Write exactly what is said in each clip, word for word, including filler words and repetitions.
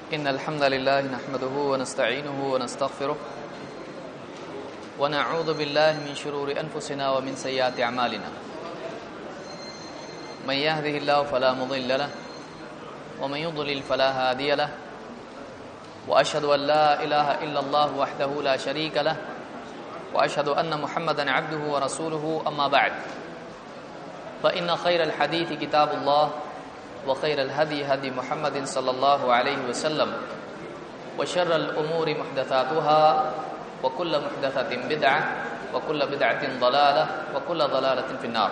إن الحمد لله نحمده ونستعينه ونستغفره ونعوذ بالله من شرور أنفسنا ومن سيئات أعمالنا من يهده الله فلا مضل له ومن يضلل فلا هادي له وأشهد أن لا إله إلا الله وحده لا شريك له وأشهد أن محمدا عبده ورسوله أما بعد فإن خير الحديث كتاب الله وخير الهدي هدي محمد صلى الله عليه وسلم وشر الأمور محدثاتها وكل محدثة بدعة وكل بدعة ضلالة وكل ضلالة في النار۔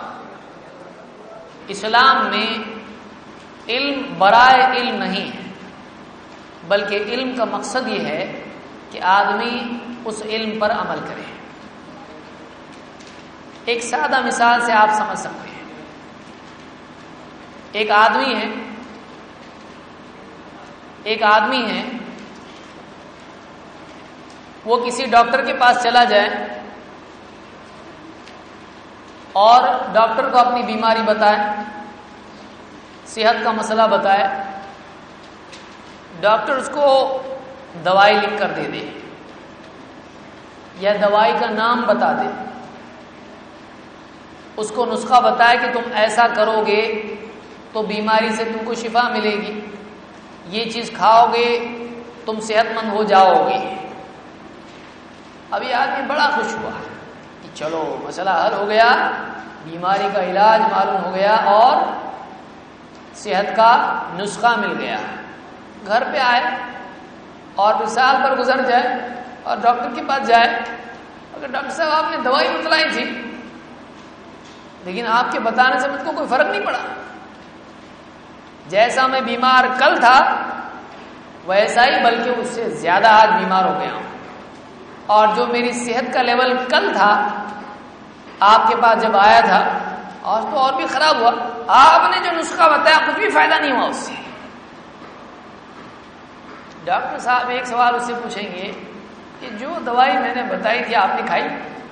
اسلام میں علم برائے علم نہیں ہے، بلکہ علم کا مقصد یہ ہے کہ آدمی اس علم پر عمل کرے۔ ایک سادہ مثال سے آپ سمجھ سکتے ہیں۔ ایک آدمی ہے ایک آدمی ہے وہ کسی ڈاکٹر کے پاس چلا جائے اور ڈاکٹر کو اپنی بیماری بتائے، صحت کا مسئلہ بتائے، ڈاکٹر اس کو دوائی لکھ کر دے دے یا دوائی کا نام بتا دے، اس کو نسخہ بتائے کہ تم ایسا کرو گے تو بیماری سے تم کو شفا ملے گی، یہ چیز کھاؤ گے تم صحت مند ہو جاؤ گے۔ ابھی آدمی بڑا خوش ہوا کہ چلو مسئلہ حل ہو گیا، بیماری کا علاج معلوم ہو گیا اور صحت کا نسخہ مل گیا۔ گھر پہ آئے اور مثال پر گزر جائے اور ڈاکٹر کے پاس جائے، اگر ڈاکٹر صاحب آپ نے دوائی بتلائی تھی لیکن آپ کے بتانے سے مجھ کو کوئی فرق نہیں پڑا، جیسا میں بیمار کل تھا ویسا ہی بلکہ اس سے زیادہ آج بیمار ہو گیا ہوں، اور جو میری صحت کا لیول کل تھا آپ کے پاس جب آیا تھا آج تو اور بھی خراب ہوا، آپ نے جو نسخہ بتایا کچھ بھی فائدہ نہیں ہوا اس سے۔ ڈاکٹر صاحب ایک سوال اس سے پوچھیں گے کہ جو دوائی میں نے بتائی تھی آپ نے کھائی؟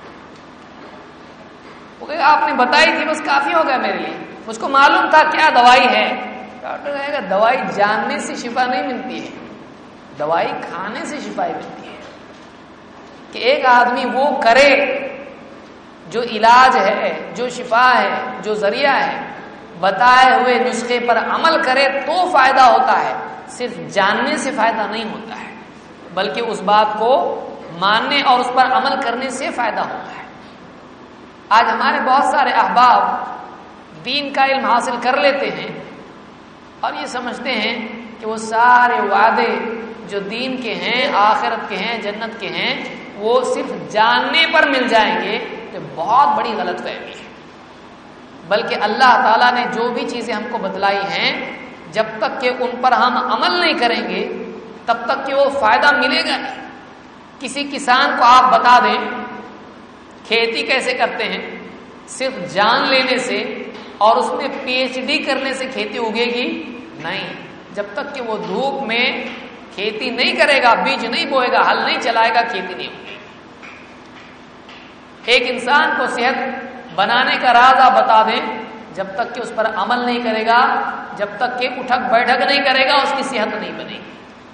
وہ کہے آپ نے بتائی تھی بس کافی ہو گیا میرے لیے، مجھ کو معلوم تھا کیا دوائی ہے۔ ڈاکٹر کہے گا دوائی جاننے سے شفا نہیں ملتی ہے، دوائی کھانے سے شفا ملتی ہے۔ کہ ایک آدمی وہ کرے جو علاج ہے، جو شفا ہے، جو ذریعہ ہے، بتائے ہوئے نسخے پر عمل کرے تو فائدہ ہوتا ہے، صرف جاننے سے فائدہ نہیں ہوتا ہے، بلکہ اس بات کو ماننے اور اس پر عمل کرنے سے فائدہ ہوتا ہے۔ آج ہمارے بہت سارے احباب دین کا علم حاصل کر لیتے ہیں اور یہ سمجھتے ہیں کہ وہ سارے وعدے جو دین کے ہیں، آخرت کے ہیں، جنت کے ہیں، وہ صرف جاننے پر مل جائیں گے، تو بہت بڑی غلط فہمی ہے۔ بلکہ اللہ تعالیٰ نے جو بھی چیزیں ہم کو بتلائی ہیں جب تک کہ ان پر ہم عمل نہیں کریں گے تب تک کہ وہ فائدہ ملے گا نہیں۔ کسی کسان کو آپ بتا دیں کھیتی کیسے کرتے ہیں، صرف جان لینے سے اور اس میں پی ایچ ڈی کرنے سے کھیتی اگے گی نہیں۔ جب تک کہ وہ دھوپ میں کھیتی نہیں کرے گا، بیج نہیں بوئے گا، ہل نہیں چلائے گا، کھیتی نہیں ہوگی۔ ایک انسان کو صحت بنانے کا راز آپ بتا دیں، جب تک کہ اس پر عمل نہیں کرے گا، جب تک کہ اٹھک بیٹھک نہیں کرے گا، اس کی صحت نہیں بنے گی۔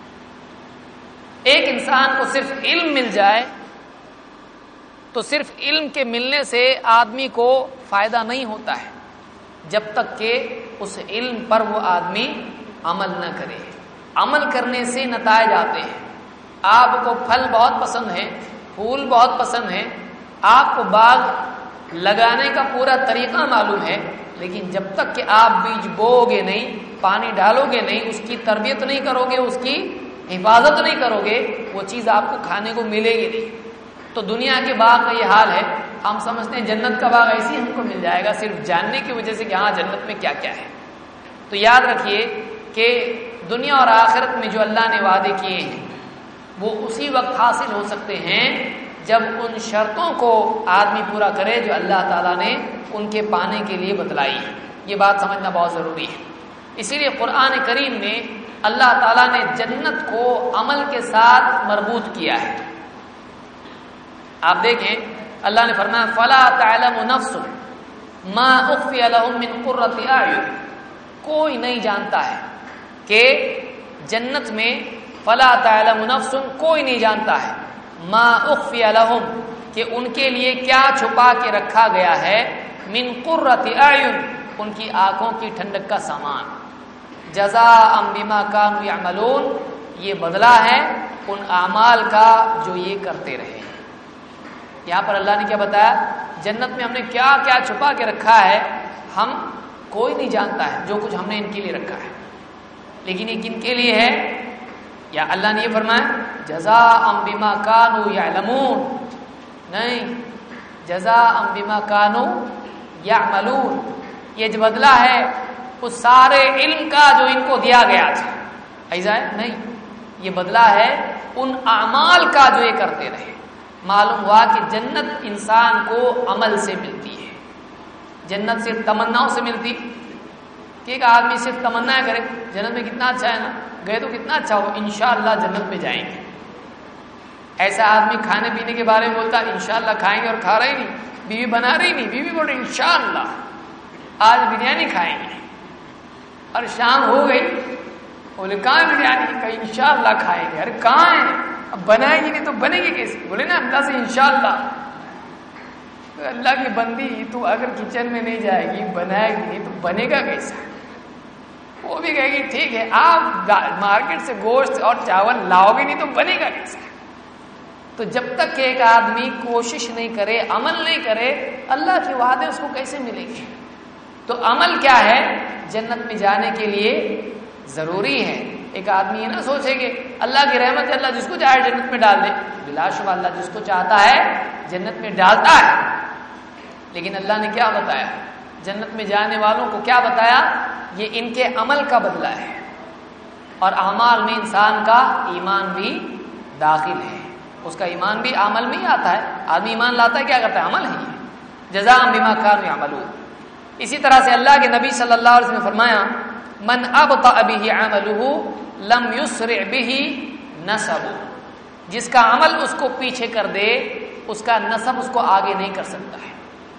ایک انسان کو صرف علم مل جائے تو صرف علم کے ملنے سے آدمی کو فائدہ نہیں ہوتا ہے جب تک کہ اس علم پر وہ آدمی عمل نہ کرے۔ عمل کرنے سے نتائج آتے ہیں۔ آپ کو پھل بہت پسند ہے، پھول بہت پسند ہے، آپ کو باغ لگانے کا پورا طریقہ معلوم ہے، لیکن جب تک کہ آپ بیج بو گے نہیں، پانی ڈالو گے نہیں، اس کی تربیت نہیں کرو گے، اس کی حفاظت نہیں کرو گے، وہ چیز آپ کو کھانے کو ملے گی نہیں۔ تو دنیا کے باغ کا یہ حال ہے، ہم سمجھتے ہیں جنت کا باغ ایسے ہی ہم کو مل جائے گا صرف جاننے کی وجہ سے کہ ہاں جنت میں کیا کیا ہے۔ تو یاد رکھیے کہ دنیا اور آخرت میں جو اللہ نے وعدے کیے ہیں وہ اسی وقت حاصل ہو سکتے ہیں جب ان شرطوں کو آدمی پورا کرے جو اللہ تعالیٰ نے ان کے پانے کے لیے بتلائی ہے۔ یہ بات سمجھنا بہت ضروری ہے۔ اسی لیے قرآن کریم میں اللہ تعالیٰ نے جنت کو عمل کے ساتھ مربوط کیا ہے۔ آپ دیکھیں اللہ نے فرمایا فَلَا تَعْلَمُ نَفْسٌ مَا أُخْفِيَ لَهُم مِّن قُرَّةِ أَعْيُنٍ، کوئی نہیں جانتا ہے کہ جنت میں فلا تعلم نفس کوئی نہیں جانتا ہے ما اخفی لہم کہ ان کے لیے کیا چھپا کے رکھا گیا ہے من قرۃ اعین ان کی آنکھوں کی ٹھنڈک کا سامان جزاء بما كانوا يعملون یہ بدلہ ہے ان اعمال کا جو یہ کرتے رہے. یہاں پر اللہ نے کیا بتایا جنت میں ہم نے کیا کیا چھپا کے رکھا ہے ہم کوئی نہیں جانتا ہے جو کچھ ہم نے ان کے لیے رکھا ہے لیکن یہ کن کے لیے ہے یا اللہ نے یہ فرمایا جزاء بما كانوا يعلمون نہیں جزاء بما كانوا يعملون یہ جو بدلہ ہے اس سارے علم کا جو ان کو دیا گیا تھا ایسا ہے نہیں یہ بدلہ ہے ان اعمال کا جو یہ کرتے رہے. معلوم ہوا کہ جنت انسان کو عمل سے ملتی ہے جنت صرف تمناؤں سے ملتی کہ ایک آدمی صرف تمنا کرے جنت میں کتنا اچھا ہے نا گئے تو کتنا اچھا ہو انشاءاللہ جنت میں جائیں گے. ایسا آدمی کھانے پینے کے بارے میں بولتا ہے انشاءاللہ کھائیں گے اور کھا رہے ہی نہیں بیوی بنا رہی نہیں بیوی بول رہی انشاءاللہ آج بریانی کھائیں گے اور شام ہو گئی بولے کہاں بریانی کہیں انشاءاللہ کھائیں گے. ارے کہاں ہے اب بنائے گی نہیں تو بنے گی کیسے بولے نا اللہ سے انشاءاللہ. اللہ کی بندی تو اگر کچن میں نہیں جائے گی بنائے گی نہیں تو بنے گا کیسا. وہ بھی کہے گی ٹھیک ہے آپ مارکیٹ سے گوشت اور چاول لاؤ گے نہیں تو بنے گا کیسا. تو جب تک کہ ایک آدمی کوشش نہیں کرے عمل نہیں کرے اللہ کے وعدے اس کو کیسے ملیں گے. تو عمل کیا ہے جنت میں جانے کے لیے ضروری ہے. ایک آدمی یہ نہ سوچے کہ اللہ کی رحمت ہے اللہ جس کو چاہے جنت میں ڈال دے. بلا شبہ اللہ جس کو چاہتا ہے جنت میں ڈالتا ہے لیکن اللہ نے کیا بتایا جنت میں جانے والوں کو کیا بتایا یہ ان کے عمل کا بدلہ ہے اور اعمال میں انسان کا ایمان بھی داخل ہے. اس کا ایمان بھی عمل میں ہی آتا ہے. آدمی ایمان لاتا ہے کیا کرتا ہے عمل ہے جزاء بما كانوا يعملون. اسی طرح سے اللہ کے نبی صلی اللہ علیہ وسلم نے فرمایا من ابطأ به عمله لم يسرع به نسبه جس کا عمل اس کو پیچھے کر دے اس کا نسب اس کو آگے نہیں کر سکتا ہے.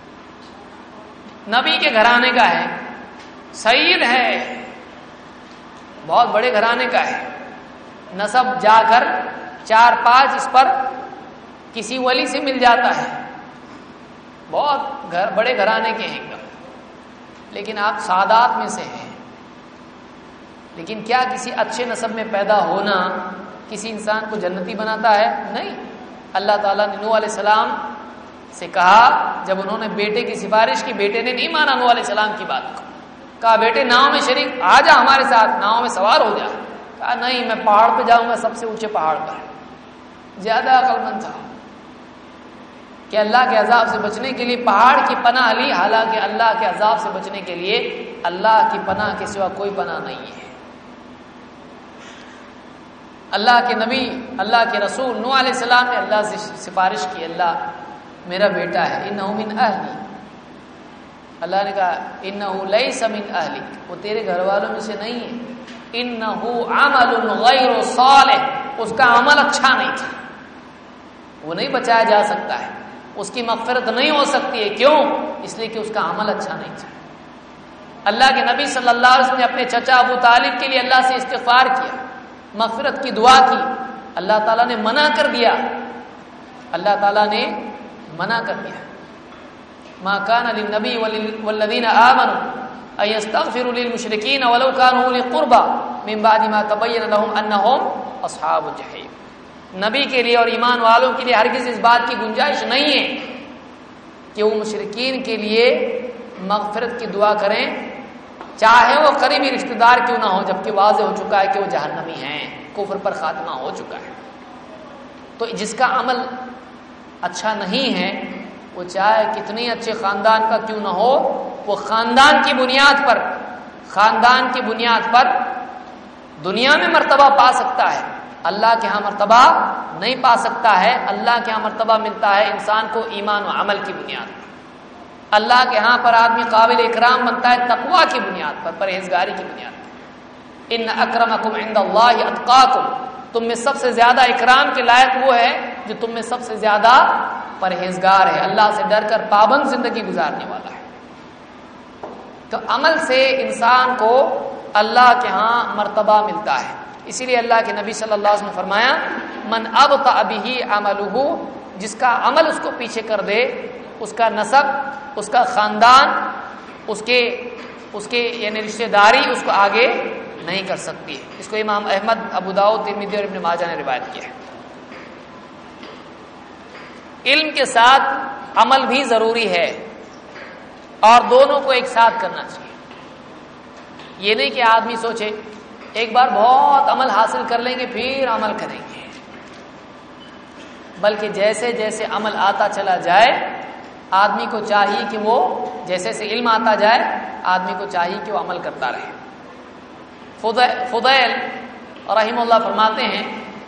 نبی کے گھرانے کا ہے سید ہے بہت بڑے گھرانے کا ہے نسب جا کر چار پانچ اس پر کسی ولی سے مل جاتا ہے بہت گھر بڑے گھرانے کے ہیں لیکن آپ سادات میں سے ہیں. لیکن کیا کسی اچھے نسب میں پیدا ہونا کسی انسان کو جنتی بناتا ہے؟ نہیں. اللہ تعالیٰ نے نوح علیہ السلام سے کہا جب انہوں نے بیٹے کی سفارش کی بیٹے نے نہیں مانا نوح علیہ السلام کی بات کو کہا بیٹے ناؤ میں شریک آ جا ہمارے ساتھ ناؤ میں سوار ہو جا. کہا نہیں میں پہاڑ پہ جاؤں گا سب سے اونچے پہاڑ پر. زیادہ عقل مند تھا کہ اللہ کے عذاب سے بچنے کے لیے پہاڑ کی پناہ لی حالانکہ اللہ کے عذاب سے بچنے کے لیے اللہ کی پناہ کے سوا کوئی پناہ نہیں ہے. اللہ کے نبی اللہ کے رسول نوح علیہ السلام نے اللہ سے سفارش کی اللہ میرا بیٹا ہے انہ من اہلی. اللہ نے کہا انہ لیس من اہلک وہ تیرے گھر والوں میں سے نہیں ہے. انہ عمل غیر صالح اس کا عمل اچھا نہیں تھا وہ نہیں بچایا جا سکتا ہے اس کی مغفرت نہیں ہو سکتی ہے. کیوں؟ اس لیے کہ اس کا عمل اچھا نہیں تھا. اللہ کے نبی صلی اللہ علیہ وسلم نے اپنے چچا ابو طالب کے لیے اللہ سے استغفار کیا مغفرت کی دعا کی اللہ تعالیٰ نے منع کر دیا اللہ تعالیٰ نے منع کر دیا. ما كان للنبي والذين آمنوا أن يستغفروا للمشركين ولو كانوا أولي قربى من بعد ما تبين لهم أنهم أصحاب الجحيم. نبی کے لیے اور ایمان والوں کے لیے ہرگز اس بات کی گنجائش نہیں ہے کہ وہ مشرکین کے لیے مغفرت کی دعا کریں چاہے وہ قریبی رشتہ دار کیوں نہ ہو جبکہ واضح ہو چکا ہے کہ وہ جہنمی ہیں کفر پر خاتمہ ہو چکا ہے. تو جس کا عمل اچھا نہیں ہے وہ چاہے کتنی اچھے خاندان کا کیوں نہ ہو وہ خاندان کی بنیاد پر خاندان کی بنیاد پر دنیا میں مرتبہ پا سکتا ہے اللہ کے ہاں مرتبہ نہیں پا سکتا ہے. اللہ کے ہاں مرتبہ ملتا ہے انسان کو ایمان و عمل کی بنیاد پر. اللہ کے ہاں پر آدمی قابل اکرام بنتا ہے تقویٰ کی بنیاد پر پرہیزگاری کی بنیاد پر. ان اکرمکم عند اللہ اتقاکم تم میں سب سے زیادہ اکرام کے لائق وہ ہے جو تم میں سب سے زیادہ پرہیزگار ہے اللہ سے ڈر کر پابند زندگی گزارنے والا ہے. تو عمل سے انسان کو اللہ کے ہاں مرتبہ ملتا ہے. اسی لیے اللہ کے نبی صلی اللہ علیہ وسلم نے فرمایا من ابطأ به عمله، جس کا عمل اس کو پیچھے کر دے، اس کا نسب، اس کا خاندان، اس کے اس کے یعنی رشتہ داری اس کو آگے نہیں کر سکتی ہے۔ اس کو امام احمد، ابو داؤد، ترمذی اور ابن ماجہ نے روایت کیا ہے۔ علم کے ساتھ عمل بھی ضروری ہے اور دونوں کو ایک ساتھ کرنا چاہیے۔ یہ نہیں کہ آدمی سوچے ایک بار بہت عمل حاصل کر لیں گے پھر عمل کریں گے، بلکہ جیسے جیسے عمل آتا چلا جائے آدمی کو چاہیے کہ وہ جیسے سے علم آتا جائے آدمی کو چاہیے کہ وہ عمل کرتا رہے۔ فضیل رحم اللہ فرماتے ہیں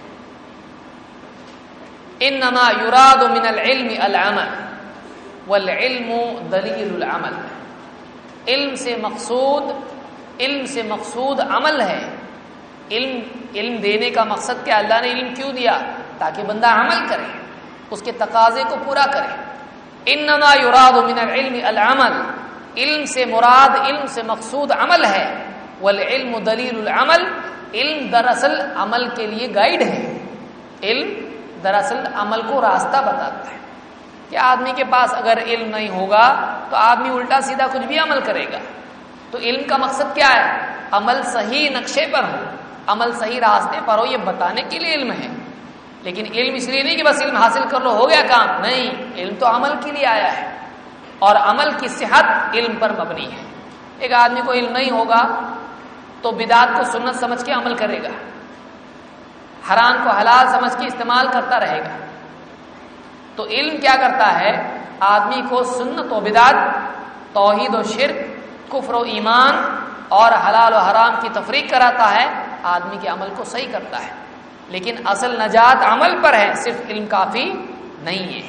انما یراد من العلم العمل والعلم دلیل العمل، علم سے مقصود علم سے مقصود عمل ہے۔ علم علم دینے کا مقصد کیا؟ اللہ نے علم کیوں دیا؟ تاکہ بندہ عمل کرے، اس کے تقاضے کو پورا کرے۔ انما یراد من العلم العمل، علم سے مراد، علم سے مقصود عمل ہے۔ والعلم دلیل العمل، علم دراصل عمل کے لیے گائیڈ ہے۔ علم دراصل عمل کو راستہ بتاتا ہے کہ آدمی کے پاس اگر علم نہیں ہوگا تو آدمی الٹا سیدھا کچھ بھی عمل کرے گا۔ تو علم کا مقصد کیا ہے؟ عمل صحیح نقشے پر ہو، عمل صحیح راستے پر ہو، یہ بتانے کے لیے علم ہے۔ لیکن علم اس لیے نہیں کہ بس علم حاصل کر لو ہو گیا کام، نہیں، علم تو عمل کے لیے آیا ہے اور عمل کی صحت علم پر مبنی ہے۔ ایک آدمی کو علم نہیں ہوگا تو بدعت کو سنت سمجھ کے عمل کرے گا، حرام کو حلال سمجھ کے استعمال کرتا رہے گا۔ تو علم کیا کرتا ہے؟ آدمی کو سنت و بدعت، توحید و شرک، کفر و ایمان اور حلال و حرام کی تفریق کراتا ہے، آدمی کے عمل کو صحیح کرتا ہے۔ لیکن اصل نجات عمل پر ہے، صرف علم کافی نہیں ہے۔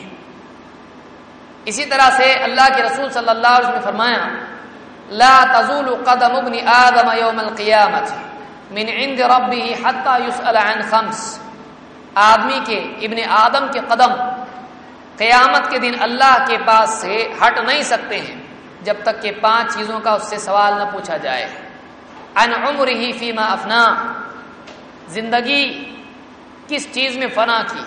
اسی طرح سے اللہ کے رسول صلی اللہ علیہ وسلم نے فرمایا لا تزول قدم ابن آدم یوم القیامت من عند ربه حتى يسأل عن خمس، آدمی کے ابن آدم کے قدم قیامت کے دن اللہ کے پاس سے ہٹ نہیں سکتے ہیں جب تک کہ پانچ چیزوں کا اس سے سوال نہ پوچھا جائے۔ عن عمره فيما افنا، زندگی کس چیز میں فنا کی،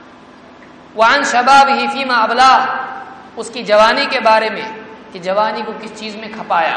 وعن شبابه فيما ابلا، اس کی جوانی کے بارے میں کہ جوانی کو کس چیز میں کھپایا،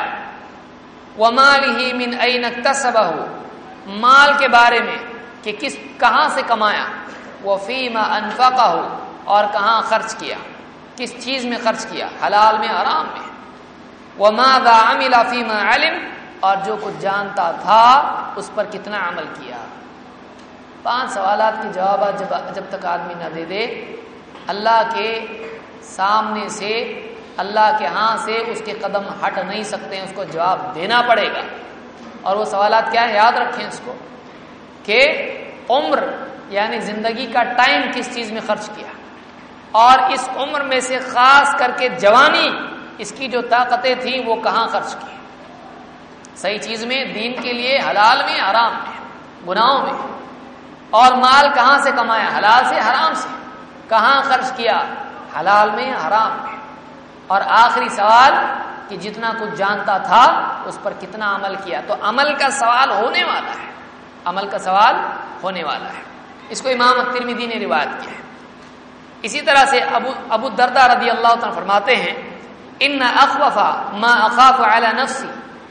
وماله من اين اكتسبه، مال کے بارے میں کہ کس کہاں سے کمایا، وفيما انفقه، اور کہاں خرچ کیا، کس چیز میں خرچ کیا، حلال میں حرام میں، وماذا عمل فيما علم، اور جو کچھ جانتا تھا اس پر کتنا عمل کیا۔ پانچ سوالات کے جوابات جب جب تک آدمی نہ دے دے اللہ کے سامنے سے، اللہ کے ہاں سے اس کے قدم ہٹ نہیں سکتے ہیں، اس کو جواب دینا پڑے گا۔ اور وہ سوالات کیا ہے؟ یاد رکھیں اس کو کہ عمر یعنی زندگی کا ٹائم کس چیز میں خرچ کیا، اور اس عمر میں سے خاص کر کے جوانی، اس کی جو طاقتیں تھیں وہ کہاں خرچ کی، صحیح چیز میں، دین کے لیے، حلال میں، حرام میں، گناہوں میں، اور مال کہاں سے کمایا، حلال سے حرام سے، کہاں خرچ کیا، حلال میں حرام میں، اور آخری سوال کہ جتنا کچھ جانتا تھا اس پر کتنا عمل کیا۔ تو عمل کا سوال ہونے والا ہے، عمل کا سوال ہونے والا ہے۔ اس کو امام الترمذی نے روایت کیا ہے۔ اسی طرح سے ابو ابو الدرداء رضی اللہ عنہ فرماتے ہیں ان اخوف ما اخاف علی نفسی،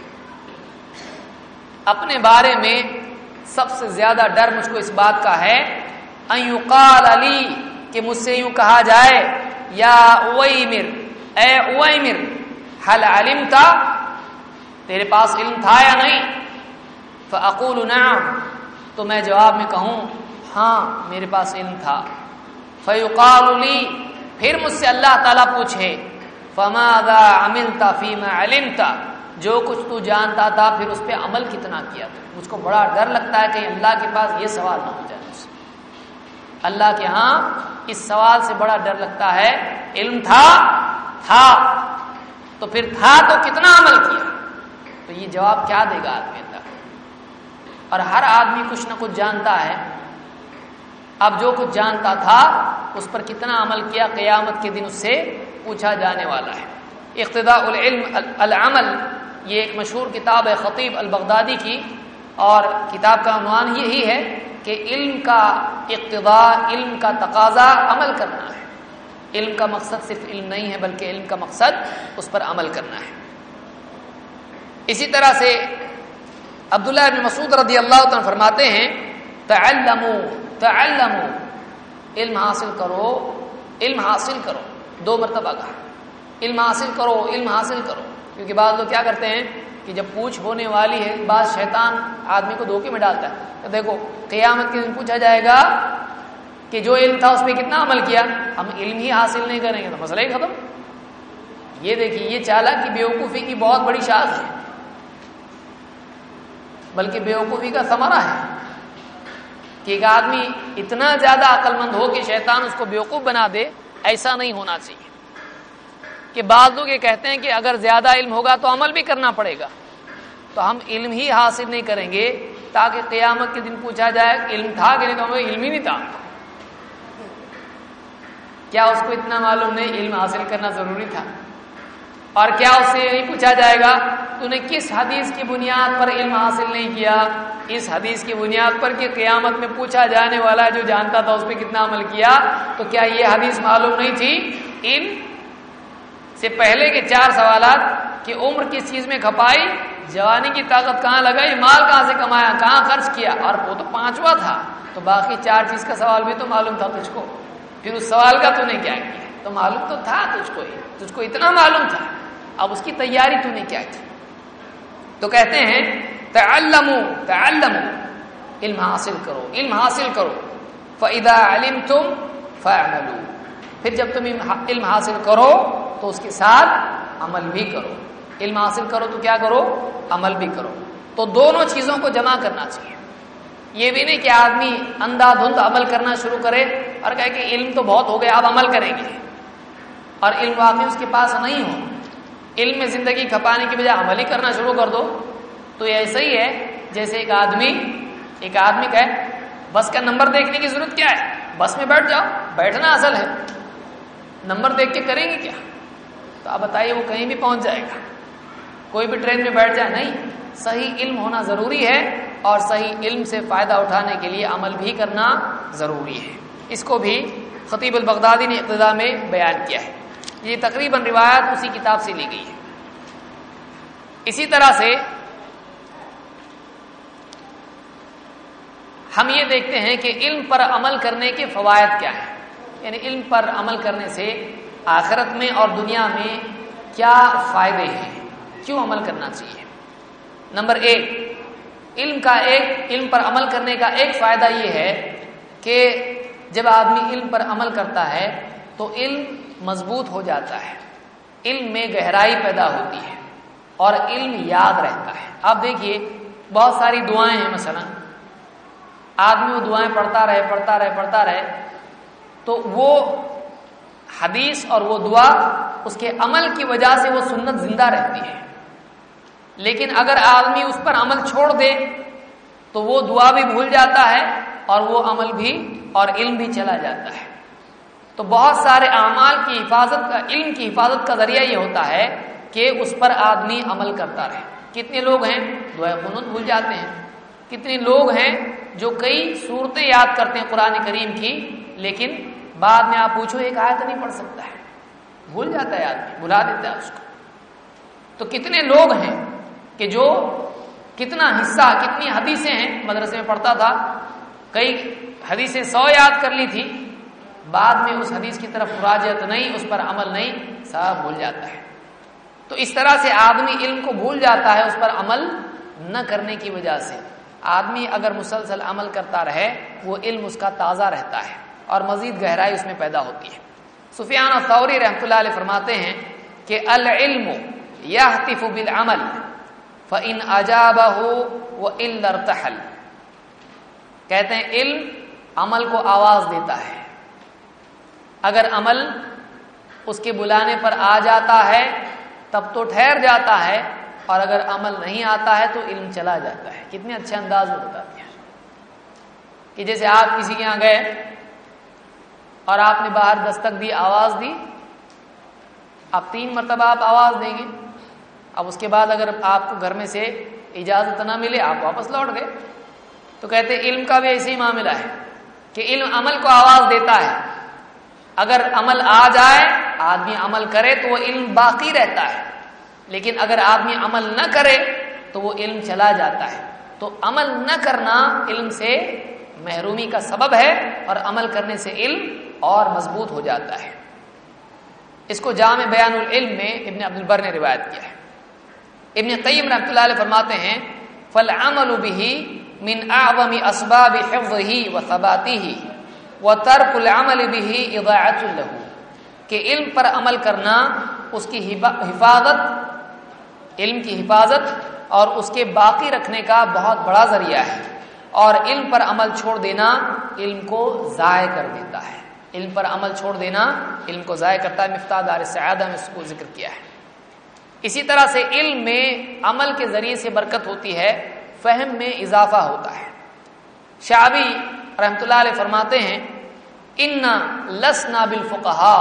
اپنے بارے میں سب سے زیادہ ڈر مجھ کو اس بات کا ہے ان یقال علی، کہ مجھ سے یوں کہا جائے یا اویمر، اے اویمر، حل علمت، تیرے پاس علم تھا یا نہیں؟ فاقول نعم، تو میں جواب میں کہوں ہاں میرے پاس علم تھا۔ فیقال لی، پھر مجھ سے اللہ تعالیٰ پوچھے فماذا عملت فیما علمت، جو کچھ تو جانتا تھا پھر اس پہ عمل کتنا کیا تھا۔ مجھ کو بڑا ڈر لگتا ہے کہ اللہ کے پاس یہ سوال نہ ہو جائے مجھ سے، اللہ کے ہاں اس سوال سے بڑا ڈر لگتا ہے۔ علم تھا تھا تو پھر تھا تو کتنا عمل کیا، تو یہ جواب کیا دے گا آدمی اللہ؟ اور ہر آدمی کچھ نہ کچھ جانتا ہے، اب جو کچھ جانتا تھا اس پر کتنا عمل کیا، قیامت کے دن اس سے پوچھا جانے والا ہے۔ اقتداء العلم العمل، یہ ایک مشہور کتاب ہے خطیب البغدادی کی، اور کتاب کا عنوان یہی ہے کہ علم کا اقتضاء، علم کا تقاضا عمل کرنا ہے. علم کا مقصد صرف علم نہیں ہے بلکہ علم کا مقصد اس پر عمل کرنا ہے. اسی طرح سے عبداللہ بن مسعود رضی اللہ عنہ فرماتے ہیں تعلموا تعلموا، علم حاصل کرو، علم حاصل کرو. دو مرتبہ کہا علم حاصل کرو، علم حاصل کرو. کیونکہ بعض لوگ کیا کرتے ہیں کہ جب پوچھ ہونے والی ہے، بعض شیطان آدمی کو دھوکے میں ڈالتا ہے کہ دیکھو قیامت کے دن پوچھا جائے گا کہ جو علم تھا اس پہ کتنا عمل کیا، ہم علم ہی حاصل نہیں کریں گے تو مسئلہ ہی ختم. یہ دیکھیے یہ چالاکی بیوقوفی کی بہت بڑی شاخ ہے، بلکہ بیوقوفی کا ثمرہ ہے کہ ایک آدمی اتنا زیادہ عقل مند ہو کہ شیطان اس کو بیوقوف بنا دے. ایسا نہیں ہونا چاہیے. کہ بعض لوگ یہ کہتے ہیں کہ اگر زیادہ علم ہوگا تو عمل بھی کرنا پڑے گا، تو ہم علم ہی حاصل نہیں کریں گے تاکہ قیامت کے دن پوچھا جائے علم تھا کہ نہیں، تو ہمیں علم ہی نہیں تھا. کیا اس کو اتنا معلوم نہیں علم حاصل کرنا ضروری تھا؟ اور کیا اس سے نہیں پوچھا جائے گا تو نے کس حدیث کی بنیاد پر علم حاصل نہیں کیا؟ اس حدیث کی بنیاد پر کہ قیامت میں پوچھا جانے والا جو جانتا تھا اس پہ کتنا عمل کیا. تو کیا یہ حدیث معلوم نہیں تھی؟ علم سے پہلے کے چار سوالات کہ عمر کس چیز میں کھپائی، جوانی کی طاقت کہاں لگائی، مال کہاں سے کمایا، کہاں خرچ کیا، اور وہ تو پانچواں تھا. تو باقی چار چیز کا سوال بھی تو معلوم تھا تجھ کو. پھر اس سوال کا تو نے کیا کیا؟ تو معلوم تو تھا تجھ کو، ہی تجھ کو اتنا معلوم تھا، اب اس کی تیاری تو نے کیا کی؟ تو کہتے ہیں تعلموا تعلموا، علم حاصل کرو، علم حاصل کرو. فَإِذَا عَلِمْتُمْ فَاعْمَلُوا، پھر جب تم علم حاصل کرو تو اس کے ساتھ عمل بھی کرو. علم حاصل کرو تو کیا کرو؟ عمل بھی کرو. تو دونوں چیزوں کو جمع کرنا چاہیے. یہ بھی نہیں کہ آدمی اندھا دھند عمل کرنا شروع کرے اور کہے کہ علم تو بہت ہو گیا اب عمل کریں گے، اور علم واقعی اس کے پاس نہیں ہو. علم میں زندگی کھپانے کی بجائے عمل ہی کرنا شروع کر دو تو یہ ایسا ہی ہے جیسے ایک آدمی ایک آدمی کہے بس کا نمبر دیکھنے کی ضرورت کیا ہے، بس میں بیٹھ جاؤ. بیٹھنا اصل ہے، نمبر دیکھ کے کریں گے کیا؟ تو آپ بتائیے وہ کہیں بھی پہنچ جائے گا. کوئی بھی ٹرین میں بیٹھ جائے نہیں. صحیح علم ہونا ضروری ہے اور صحیح علم سے فائدہ اٹھانے کے لیے عمل بھی کرنا ضروری ہے. اس کو بھی خطیب البغدادی نے اقتضاء میں بیان کیا ہے. یہ تقریباً روایت اسی کتاب سے لی گئی ہے. اسی طرح سے ہم یہ دیکھتے ہیں کہ علم پر عمل کرنے کے فوائد کیا ہیں، یعنی علم پر عمل کرنے سے آخرت میں اور دنیا میں کیا فائدے ہیں، کیوں عمل کرنا چاہیے. نمبر ایک، علم کا ایک علم پر عمل کرنے کا ایک فائدہ یہ ہے کہ جب آدمی علم پر عمل کرتا ہے تو علم مضبوط ہو جاتا ہے، علم میں گہرائی پیدا ہوتی ہے اور علم یاد رہتا ہے. آپ دیکھیے بہت ساری دعائیں ہیں، مثلا آدمی وہ دعائیں پڑھتا رہے پڑھتا رہے پڑھتا رہے تو وہ حدیث اور وہ دعا اس کے عمل کی وجہ سے وہ سنت زندہ رہتی ہے. لیکن اگر آدمی اس پر عمل چھوڑ دے تو وہ دعا بھی بھول جاتا ہے اور وہ عمل بھی اور علم بھی چلا جاتا ہے. تو بہت سارے اعمال کی حفاظت کا علم کی حفاظت کا ذریعہ یہ ہوتا ہے کہ اس پر آدمی عمل کرتا رہے. کتنے لوگ ہیں دعائے قنوت بھول جاتے ہیں، کتنے لوگ ہیں جو کئی صورتیں یاد کرتے ہیں قرآن کریم کی، لیکن بعد میں آپ پوچھو ایک آیت نہیں پڑھ سکتا ہے، بھول جاتا ہے آدمی، بھلا دیتا ہے اس کو. تو کتنے لوگ ہیں کہ جو کتنا حصہ کتنی حدیثیں ہیں، مدرسے میں پڑھتا تھا کئی حدیثیں سو یاد کر لی تھی، بعد میں اس حدیث کی طرف مراجعت نہیں، اس پر عمل نہیں، سب بھول جاتا ہے. تو اس طرح سے آدمی علم کو بھول جاتا ہے اس پر عمل نہ کرنے کی وجہ سے. آدمی اگر مسلسل عمل کرتا رہے وہ علم اس کا تازہ رہتا ہے اور مزید گہرائی اس میں پیدا ہوتی ہے. سفیان الثوری رحمۃ اللہ علیہ فرماتے ہیں کہ العلم یہتف بالعمل فإن أجابه وإلا ارتحل. کہتے ہیں علم عمل کو آواز دیتا ہے، اگر عمل اس کے بلانے پر آ جاتا ہے تب تو ٹھہر جاتا ہے، اور اگر عمل نہیں آتا ہے تو علم چلا جاتا ہے. کتنے اچھے انداز میں بتا دیا کہ جیسے آپ کسی کے یہاں گئے اور آپ نے باہر دستک دی، آواز دی، اب تین مرتبہ آپ آواز دیں گے. اب اس کے بعد اگر آپ کو گھر میں سے اجازت نہ ملے آپ واپس لوٹ گئے. تو کہتے علم کا بھی ایسے ہی معاملہ ہے کہ علم عمل کو آواز دیتا ہے. اگر عمل آ جائے آدمی عمل کرے تو وہ علم باقی رہتا ہے، لیکن اگر آدمی عمل نہ کرے تو وہ علم چلا جاتا ہے. تو عمل نہ کرنا علم سے محرومی کا سبب ہے اور عمل کرنے سے علم اور مضبوط ہو جاتا ہے. اس کو جامع بیان العلم میں ابن عبد البر نے روایت کیا ہے. ابن قیم رحمۃ اللہ علیہ فرماتے ہیں فالعمل به من اعظم اسباب حفظه وثباته وترك العمل به اضاعة له، کہ علم پر عمل کرنا اس کی حفاظت، علم کی حفاظت اور اس کے باقی رکھنے کا بہت بڑا ذریعہ ہے، اور علم پر عمل چھوڑ دینا علم کو ضائع کر دیتا ہے. علم پر عمل چھوڑ دینا علم کو ضائع کرتا ہے. مفتاح دار السعادہ میں اس کو ذکر کیا ہے. اسی طرح سے علم میں عمل کے ذریعے سے برکت ہوتی ہے، فہم میں اضافہ ہوتا ہے. شعبی رحمۃ اللہ علیہ فرماتے ہیں انا لسنا بالفقہاء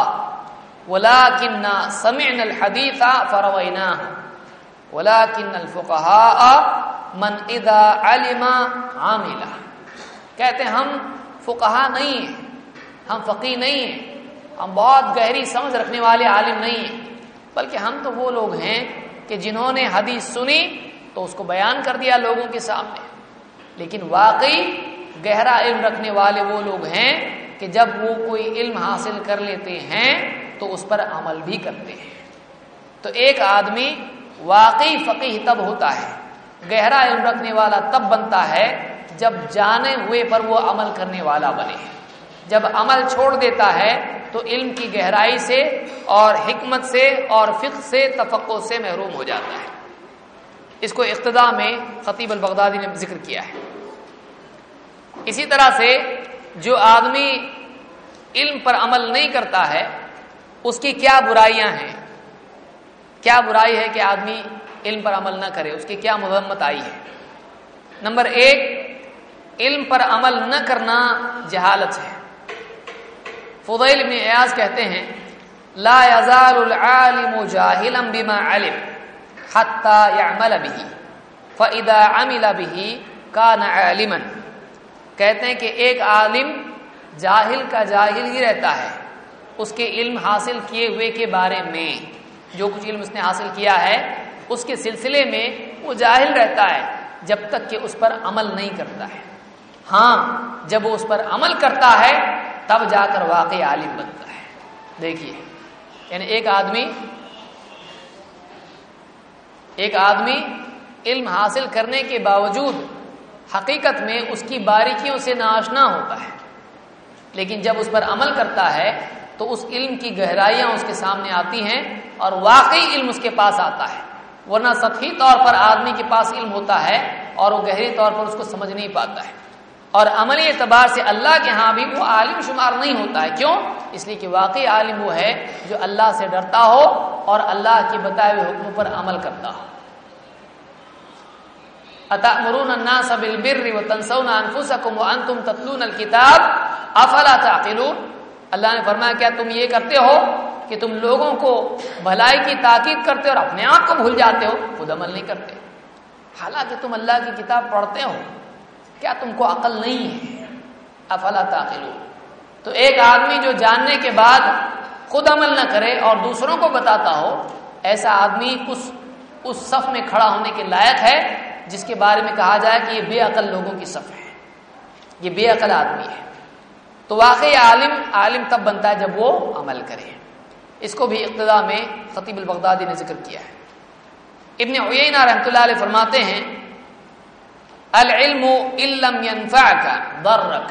ولکننا سمعنا الحدیث فرویناہ ولکن الفقہاء من اذا علم عامل. کہتے ہیں ہم فقہا نہیں ہیں، ہم فقیہ نہیں ہیں، ہم بہت گہری سمجھ رکھنے والے عالم نہیں ہیں، بلکہ ہم تو وہ لوگ ہیں کہ جنہوں نے حدیث سنی تو اس کو بیان کر دیا لوگوں کے سامنے. لیکن واقعی گہرا علم رکھنے والے وہ لوگ ہیں کہ جب وہ کوئی علم حاصل کر لیتے ہیں تو اس پر عمل بھی کرتے ہیں. تو ایک آدمی واقعی فقیہ تب ہوتا ہے، گہرا علم رکھنے والا تب بنتا ہے جب جانے ہوئے پر وہ عمل کرنے والا بنے. جب عمل چھوڑ دیتا ہے تو علم کی گہرائی سے اور حکمت سے اور فقہ سے تفقہ سے محروم ہو جاتا ہے. اس کو اقتداء میں خطیب البغدادی نے ذکر کیا ہے. اسی طرح سے جو آدمی علم پر عمل نہیں کرتا ہے اس کی کیا برائیاں ہیں، کیا برائی ہے کہ آدمی علم پر عمل نہ کرے، اس کی کیا مذمت آئی ہے. نمبر ایک، علم پر عمل نہ کرنا جہالت ہے. فضیل بن عیاض کہتے ہیں لا یزال العالم جاہلا بما علم حتی یعمل به فاذا عمل به کان عالما. کہتے ہیں کہ ایک عالم جاہل کا جاہل ہی رہتا ہے اس کے علم حاصل کیے ہوئے کے بارے میں. جو کچھ علم اس نے حاصل کیا ہے اس کے سلسلے میں وہ جاہل رہتا ہے جب تک کہ اس پر عمل نہیں کرتا ہے. ہاں جب وہ اس پر عمل کرتا ہے تب جا کر واقعی عالم بنتا ہے. دیکھیے یعنی ایک آدمی ایک آدمی علم حاصل کرنے کے باوجود حقیقت میں اس کی باریکیوں سے ناآشنا ہوتا ہے، لیکن جب اس پر عمل کرتا ہے تو اس علم کی گہرائیاں اس کے سامنے آتی ہیں اور واقعی علم اس کے پاس آتا ہے. ورنہ سطحی طور پر آدمی کے پاس علم ہوتا ہے اور وہ گہری طور پر اس کو سمجھ نہیں پاتا ہے، اور عملی اعتبار سے اللہ کے ہاں بھی وہ عالم شمار نہیں ہوتا ہے. کیوں؟ اس لیے کہ واقعی عالم وہ ہے جو اللہ سے ڈرتا ہو اور اللہ کی بتائے ہوئے حکموں پر عمل کرتا ہو. اتأمرون الناس بالبر وتنسون انفسکم وانتم تتلون الکتاب افلا تعقلون. اللہ نے فرمایا کیا تم یہ کرتے ہو کہ تم لوگوں کو بھلائی کی تاکید کرتے اور اپنے آپ کو بھول جاتے ہو، خود عمل نہیں کرتے، حالانکہ تم اللہ کی کتاب پڑھتے ہو. کیا تم کو عقل نہیں ہے؟ افلا تعقلون. تو ایک آدمی جو جاننے کے بعد خود عمل نہ کرے اور دوسروں کو بتاتا ہو، ایسا آدمی اس اس صف میں کھڑا ہونے کے لائق ہے جس کے بارے میں کہا جائے کہ یہ بے عقل لوگوں کی صف ہے، یہ بے عقل آدمی ہے. تو واقعی عالم عالم تب بنتا ہے جب وہ عمل کرے. اس کو بھی اقتداء میں خطیب البغدادی نے ذکر کیا ہے. ابن عیینہ رحمۃ اللہ علیہ فرماتے ہیں العلم ان لم ينفعك ضرك،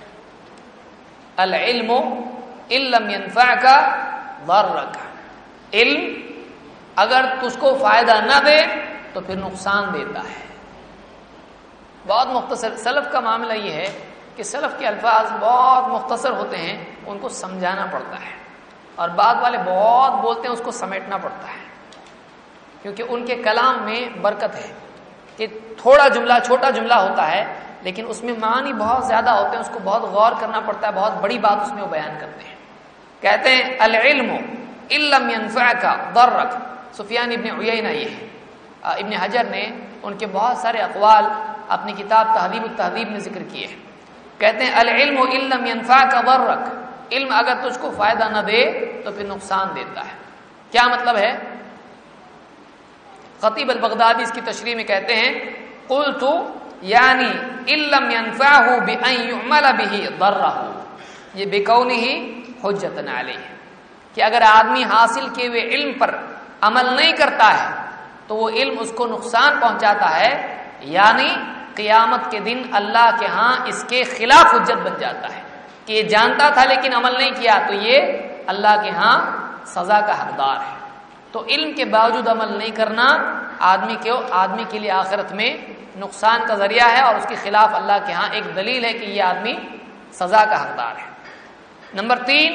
العلم ان لم ينفعك ضرك. علم اگر تجھ کو فائدہ نہ دے تو پھر نقصان دیتا ہے. بہت مختصر سلف کا معاملہ یہ ہے کہ سلف کے الفاظ بہت مختصر ہوتے ہیں، ان کو سمجھانا پڑتا ہے، اور بعد والے بہت بولتے ہیں اس کو سمیٹنا پڑتا ہے، کیونکہ ان کے کلام میں برکت ہے کہ تھوڑا جملہ چھوٹا جملہ ہوتا ہے لیکن اس میں معنی بہت زیادہ ہوتے ہیں، اس کو بہت غور کرنا پڑتا ہے، بہت بڑی بات اس میں وہ بیان کرتے ہیں. کہتے ہیں العلم ان لم ينفعك ضرك. سفیان ابن عیینہ یہ ہے ابن حجر نے ان کے بہت سارے اقوال اپنی کتاب تہذیب التہذیب میں ذکر کیے ہیں. کہتے ہیں العلم ان لم ينفعك ضرك، علم اگر تجھ کو فائدہ نہ دے تو پھر نقصان دیتا ہے. کیا مطلب ہے؟ خطیب البغدادی اس کی تشریح میں کہتے ہیں قلت یعنی ان لم ينفعه بان يعمل به ضره، یہ بکونه حجۃ علیہ، کہ اگر آدمی حاصل کیے ہوئے علم پر عمل نہیں کرتا ہے تو وہ علم اس کو نقصان پہنچاتا ہے، یعنی قیامت کے دن اللہ کے ہاں اس کے خلاف حجت بن جاتا ہے کہ یہ جانتا تھا لیکن عمل نہیں کیا تو یہ اللہ کے ہاں سزا کا حقدار ہے. تو علم کے باوجود عمل نہیں کرنا آدمی کے آدمی کے لیے آخرت میں نقصان کا ذریعہ ہے، اور اس کے خلاف اللہ کے ہاں ایک دلیل ہے کہ یہ آدمی سزا کا حقدار ہے. نمبر تین،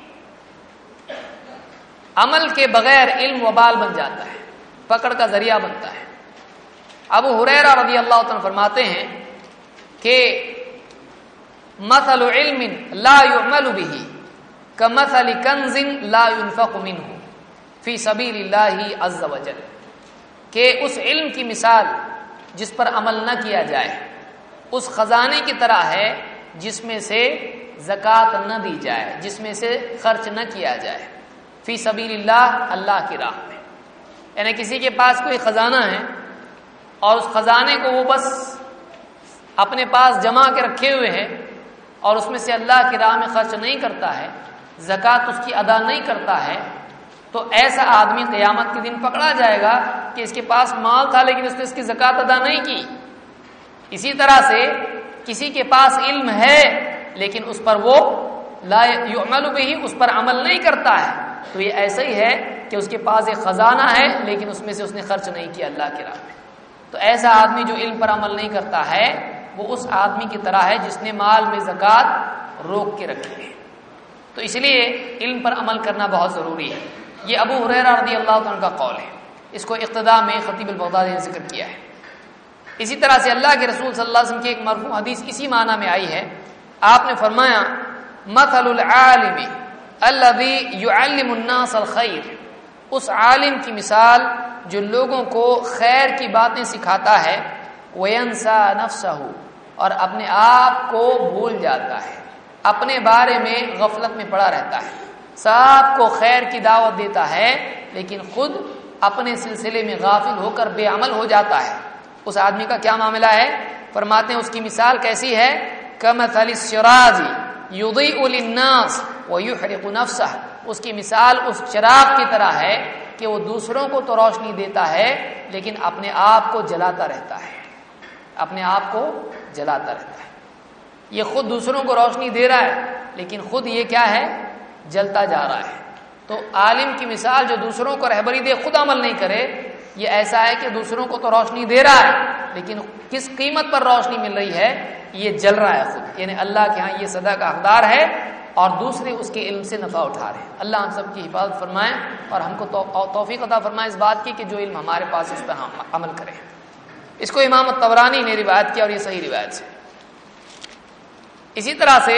عمل کے بغیر علم وبال بن جاتا ہے، پکڑ کا ذریعہ بنتا ہے. ابو ہریرہ رضی اللہ عنہ فرماتے ہیں کہ مثل علم لا يعمل به كمثل كنز لا ينفق منه فی سبیل اللہ عز وجل، کہ اس علم کی مثال جس پر عمل نہ کیا جائے اس خزانے کی طرح ہے جس میں سے زکوٰۃ نہ دی جائے، جس میں سے خرچ نہ کیا جائے، فی سبیل اللہ، اللہ کی راہ میں. یعنی کسی کے پاس کوئی خزانہ ہے اور اس خزانے کو وہ بس اپنے پاس جمع کے رکھے ہوئے ہیں اور اس میں سے اللہ کی راہ میں خرچ نہیں کرتا ہے، زکوٰۃ اس کی ادا نہیں کرتا ہے، تو ایسا آدمی قیامت کے دن پکڑا جائے گا کہ اس کے پاس مال تھا لیکن اس نے اس کی زکوٰۃ ادا نہیں کی. اسی طرح سے کسی کے پاس علم ہے لیکن اس پر وہ لا یعمل بہ، اس پر عمل نہیں کرتا ہے، تو یہ ایسا ہی ہے کہ اس کے پاس ایک خزانہ ہے لیکن اس میں سے اس نے خرچ نہیں کیا اللہ کی راہ میں. تو ایسا آدمی جو علم پر عمل نہیں کرتا ہے وہ اس آدمی کی طرح ہے جس نے مال میں زکوٰۃ روک کے رکھی ہے. تو اس لیے علم پر عمل کرنا بہت ضروری ہے. یہ ابو ہریرہ رضی اللہ عنہ کا قول ہے، اس کو اقتداء میں خطیب البغدادی نے ذکر کیا ہے. اسی طرح سے اللہ کے رسول صلی اللہ علیہ وسلم کی ایک مرفوع حدیث اسی معنی میں آئی ہے. آپ نے فرمایا مثل العالم الذي يعلم الناس الخير، اس عالم کی مثال جو لوگوں کو خیر کی باتیں سکھاتا ہے، وینسا نفسہ، اور اپنے آپ کو بھول جاتا ہے، اپنے بارے میں غفلت میں پڑا رہتا ہے، سب کو خیر کی دعوت دیتا ہے لیکن خود اپنے سلسلے میں غافل ہو کر بے عمل ہو جاتا ہے. اس آدمی کا کیا معاملہ ہے؟ فرماتے ہیں اس کی مثال کیسی ہے؟ کمثل السراج یضیء للناس ویحرق نفسہ، اس کی مثال اس چراغ کی طرح ہے کہ وہ دوسروں کو تو روشنی دیتا ہے لیکن اپنے آپ کو جلاتا رہتا ہے، اپنے آپ کو جلاتا رہتا ہے. یہ خود دوسروں کو روشنی دے رہا ہے لیکن خود یہ کیا ہے؟ جلتا جا رہا ہے. تو عالم کی مثال جو دوسروں کو رہبری دے خود عمل نہیں کرے، یہ ایسا ہے کہ دوسروں کو تو روشنی دے رہا ہے لیکن کس قیمت پر روشنی مل رہی ہے؟ یہ جل رہا ہے خود. یعنی اللہ کے ہاں یہ سزا کا حقدار ہے اور دوسرے اس کے علم سے نفع اٹھا رہے ہیں. اللہ ہم سب کی حفاظت فرمائے اور ہم کو توفیق عطا فرمائے اس بات کی کہ جو علم ہمارے پاس اس پر ہم عمل کریں. اس کو امام الطبرانی نے روایت کیا اور یہ صحیح روایت ہے. اسی طرح سے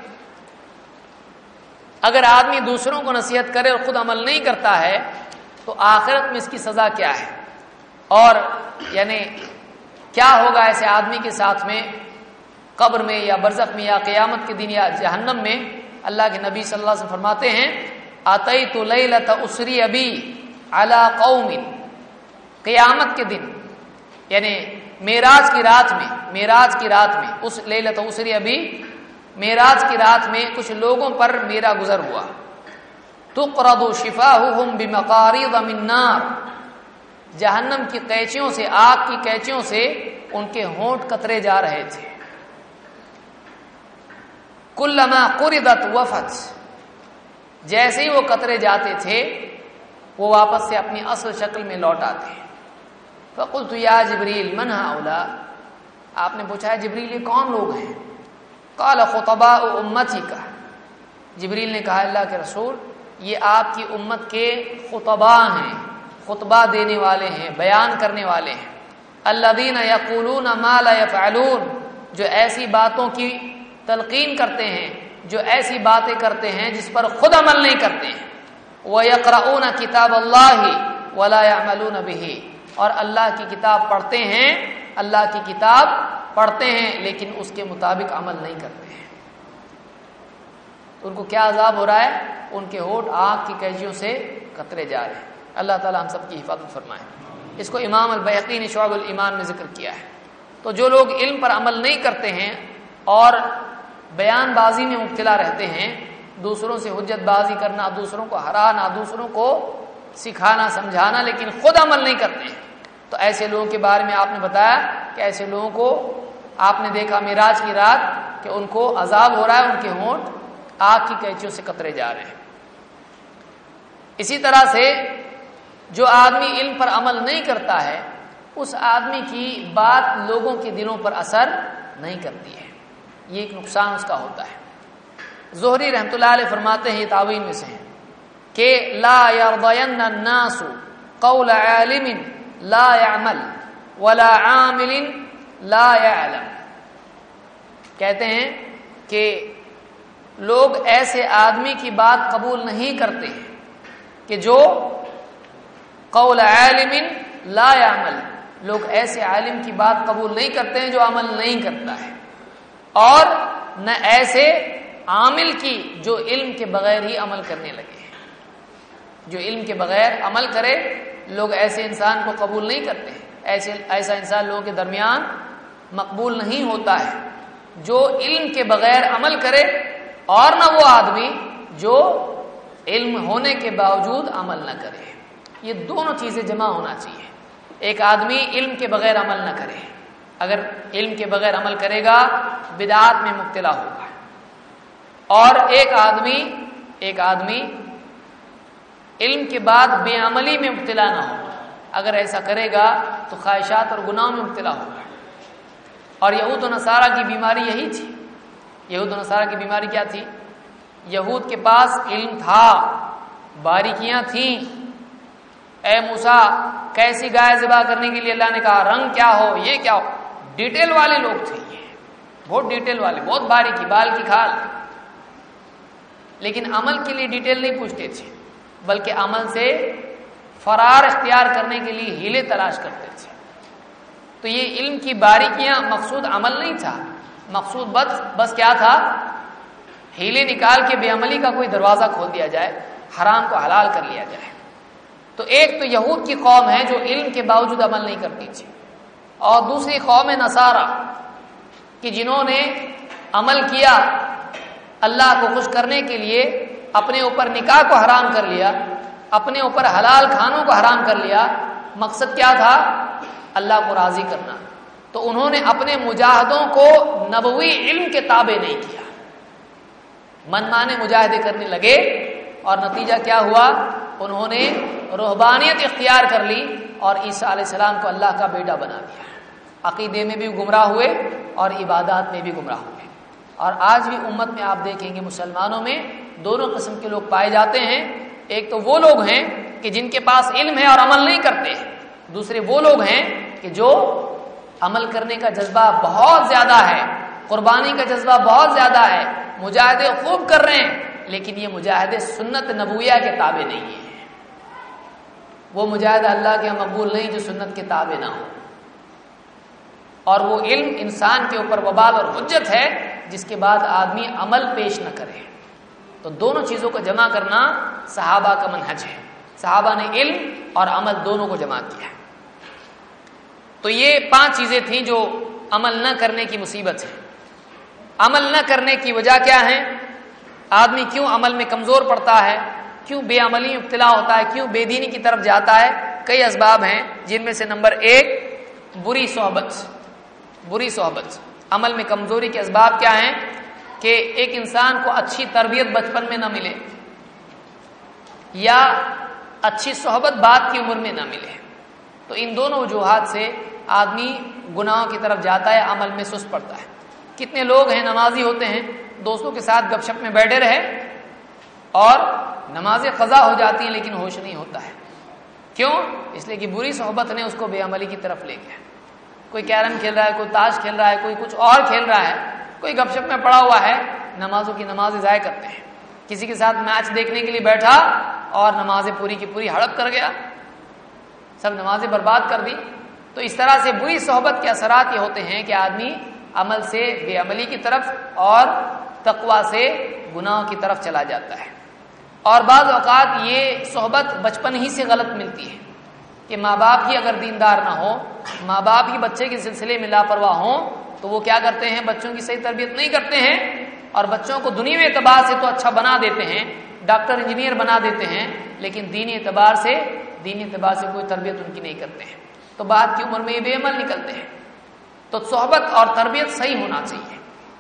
اگر آدمی دوسروں کو نصیحت کرے اور خود عمل نہیں کرتا ہے تو آخرت میں اس کی سزا کیا ہے، اور یعنی کیا ہوگا ایسے آدمی کے ساتھ میں قبر میں یا برزخ میں یا قیامت کے دن یا جہنم میں؟ اللہ کے نبی صلی اللہ علیہ وسلم فرماتے ہیں اتیت لیلۃ اسری بی علی قوم، قیامت کے دن یعنی معراج کی رات میں، معراج کی رات میں اس لیلۃ اسری بی، معراج کی رات میں کچھ لوگوں پر میرا گزر ہوا. تقرض شفاہہم بمقارض من نار، جہنم کی قینچیوں سے، آگ کی قینچیوں سے ان کے ہونٹ قطرے جا رہے تھے. کلما قرضت وفت، جیسے ہی وہ قطرے جاتے تھے وہ واپس سے اپنی اصل شکل میں لوٹ آتے. فقلت یا جبریل من هؤلاء، آپ نے پوچھا ہے جبریل یہ کون لوگ ہیں؟ قال خطباء امتک، جبریل نے کہا اللہ کے رسول یہ آپ کی امت کے خطباء ہیں، خطبہ دینے والے ہیں، بیان کرنے والے ہیں. الذین یقولون ما لا یفعلون، جو ایسی باتوں کی تلقین کرتے ہیں، جو ایسی باتیں کرتے ہیں جس پر خود عمل نہیں کرتے ہیں. وَيَقْرَؤُونَ كِتَابَ اللَّهِ وَلَا يَعْمَلُونَ بِهِ، اور اللہ کی کتاب پڑھتے ہیں، اللہ کی کتاب پڑھتے ہیں لیکن اس کے مطابق عمل نہیں کرتے ہیں، تو ان کو کیا عذاب ہو رہا ہے؟ ان کے ہونٹ آگ کی کیچیوں سے قطرے جا رہے ہیں۔ اللہ تعالی ہم سب کی حفاظت فرمائے۔ اس کو امام البیہقی نے شعب الایمان میں ذکر کیا ہے۔ تو جو لوگ علم پر عمل نہیں کرتے ہیں اور بیان بازی میں مبتلا رہتے ہیں، دوسروں سے حجت بازی کرنا، دوسروں کو ہرانا، دوسروں کو سکھانا سمجھانا، لیکن خود عمل نہیں کرتے ہیں، تو ایسے لوگوں کے بارے میں آپ نے بتایا کہ ایسے لوگوں کو آپ نے دیکھا معراج کی رات کہ ان کو عذاب ہو رہا ہے، ان کے ہونٹ آگ کی کیچیوں سے قطرے جا رہے ہیں۔ اسی طرح سے جو آدمی علم پر عمل نہیں کرتا ہے، اس آدمی کی بات لوگوں کے دلوں پر اثر نہیں کرتی ہے، یہ ایک نقصان اس کا ہوتا ہے۔ زہری رحمۃ اللہ علیہ فرماتے ہیں، یہ تعویل میں سے ہیں کہ لا یرضین الناس قول عالم لا يعمل ولا عامل لا يعلم، کہتے ہیں کہ لوگ ایسے آدمی کی بات قبول نہیں کرتے ہیں کہ جو قول عالم لا يعمل، لوگ ایسے عالم کی بات قبول نہیں کرتے ہیں جو عمل نہیں کرتا ہے، اور نہ ایسے عامل کی جو علم کے بغیر ہی عمل کرنے لگے ہیں، جو علم کے بغیر عمل کرے، لوگ ایسے انسان کو قبول نہیں کرتے ہیں، ایسے ایسا انسان لوگوں کے درمیان مقبول نہیں ہوتا ہے جو علم کے بغیر عمل کرے، اور نہ وہ آدمی جو علم ہونے کے باوجود عمل نہ کرے۔ یہ دونوں چیزیں جمع ہونا چاہیے۔ ایک آدمی علم کے بغیر عمل نہ کرے، اگر علم کے بغیر عمل کرے گا بدعات میں مبتلا ہوگا، اور ایک آدمی ایک آدمی علم کے بعد بے عملی میں مبتلا نہ ہو، اگر ایسا کرے گا تو خواہشات اور گناہوں میں مبتلا ہوگا۔ اور یہود و نصارہ کی بیماری یہی تھی۔ یہود و نصارہ کی بیماری کیا تھی؟ یہود کے پاس علم تھا، باریکیاں تھیں۔ اے موسیٰ کیسی گائے ذبح کرنے کے لیے اللہ نے کہا، رنگ کیا ہو، یہ کیا ہو، ڈیٹیل والے لوگ تھے، یہ بہت ڈیٹیل والے، بہت باریکی، بال کی کھال، لیکن عمل کے لیے ڈیٹیل نہیں پوچھتے تھے، بلکہ عمل سے فرار اختیار کرنے کے لیے ہیلے تلاش کرتے تھے۔ تو یہ علم کی باریکیاں مقصود عمل نہیں تھا، مقصود بس بس کیا تھا؟ ہیلے نکال کے بے عملی کا کوئی دروازہ کھول دیا جائے، حرام کو حلال کر لیا جائے۔ تو ایک تو یہود کی قوم ہے جو علم کے باوجود عمل نہیں کرتی تھی، اور دوسری قوم نصارہ کہ جنہوں نے عمل کیا، اللہ کو خوش کرنے کے لیے اپنے اوپر نکاح کو حرام کر لیا، اپنے اوپر حلال کھانوں کو حرام کر لیا، مقصد کیا تھا؟ اللہ کو راضی کرنا۔ تو انہوں نے اپنے مجاہدوں کو نبوی علم کے تابع نہیں کیا، من مانے مجاہدے کرنے لگے، اور نتیجہ کیا ہوا؟ انہوں نے رہبانیت اختیار کر لی اور عیسیٰ علیہ السلام کو اللہ کا بیٹا بنا دیا۔ عقیدے میں بھی گمراہ ہوئے اور عبادات میں بھی گمراہ ہوئے۔ اور آج بھی امت میں آپ دیکھیں گے مسلمانوں میں دونوں قسم کے لوگ پائے جاتے ہیں۔ ایک تو وہ لوگ ہیں کہ جن کے پاس علم ہے اور عمل نہیں کرتے، دوسرے وہ لوگ ہیں کہ جو عمل کرنے کا جذبہ بہت زیادہ ہے، قربانی کا جذبہ بہت زیادہ ہے، مجاہدے خوب کر رہے ہیں، لیکن یہ مجاہدے سنت نبویہ کے تابع نہیں ہیں۔ وہ مجاہدہ اللہ کے مقبول نہیں جو سنت کے تابع نہ ہو، اور وہ علم انسان کے اوپر وبال اور حجت ہے جس کے بعد آدمی عمل پیش نہ کرے۔ تو دونوں چیزوں کو جمع کرنا صحابہ کا منہج ہے، صحابہ نے علم اور عمل دونوں کو جمع کیا۔ تو یہ پانچ چیزیں تھیں جو عمل نہ کرنے کی مصیبت ہے۔ عمل نہ کرنے کی وجہ کیا ہے؟ آدمی کیوں عمل میں کمزور پڑتا ہے، کیوں بے عملی میں ابتلا ہوتا ہے، کیوں بے دینی کی طرف جاتا ہے؟ کئی اسباب ہیں، جن میں سے نمبر ایک بری صحبت۔ بری صحبت، عمل میں کمزوری کے اسباب کیا ہیں؟ کہ ایک انسان کو اچھی تربیت بچپن میں نہ ملے، یا اچھی صحبت بعد کی عمر میں نہ ملے، تو ان دونوں وجوہات سے آدمی گناہوں کی طرف جاتا ہے، عمل میں سست پڑتا ہے۔ کتنے لوگ ہیں نمازی ہوتے ہیں، دوستوں کے ساتھ گپ شپ میں بیٹھے رہے اور نمازیں قضا ہو جاتی ہیں لیکن ہوش نہیں ہوتا ہے، کیوں؟ اس لیے کہ بری صحبت نے اس کو بے عملی کی طرف لے گیا۔ کوئی کیرم کھیل رہا ہے، کوئی تاش کھیل رہا ہے، کوئی کچھ اور کھیل رہا ہے، کوئی گپ شپ میں پڑا ہوا ہے، نمازوں کی نمازیں ضائع کرتے ہیں۔ کسی کے ساتھ میچ دیکھنے کے لیے بیٹھا اور نمازیں پوری کی پوری ہڑپ کر گیا، سب نمازیں برباد کر دی. تو اس طرح سے بری صحبت کے اثرات یہ ہوتے ہیں کہ آدمی عمل سے بے عملی کی طرف اور تقوی سے گناہوں کی طرف چلا جاتا ہے. اور بعض اوقات یہ صحبت بچپن ہی سے غلط ملتی ہے کہ ماں باپ ہی اگر دیندار نہ ہو، ماں باپ ہی بچے کے سلسلے میں لاپرواہ ہوں تو وہ کیا کرتے ہیں، بچوں کی صحیح تربیت نہیں کرتے ہیں اور بچوں کو دنیوی اعتبار سے تو اچھا بنا دیتے ہیں، ڈاکٹر انجینئر بنا دیتے ہیں، لیکن دینی اعتبار سے دینی اعتبار سے کوئی تربیت ان کی نہیں کرتے ہیں. تو بعد کی عمر میں یہ بے عمل نکلتے ہیں. تو صحبت اور تربیت صحیح ہونا چاہیے،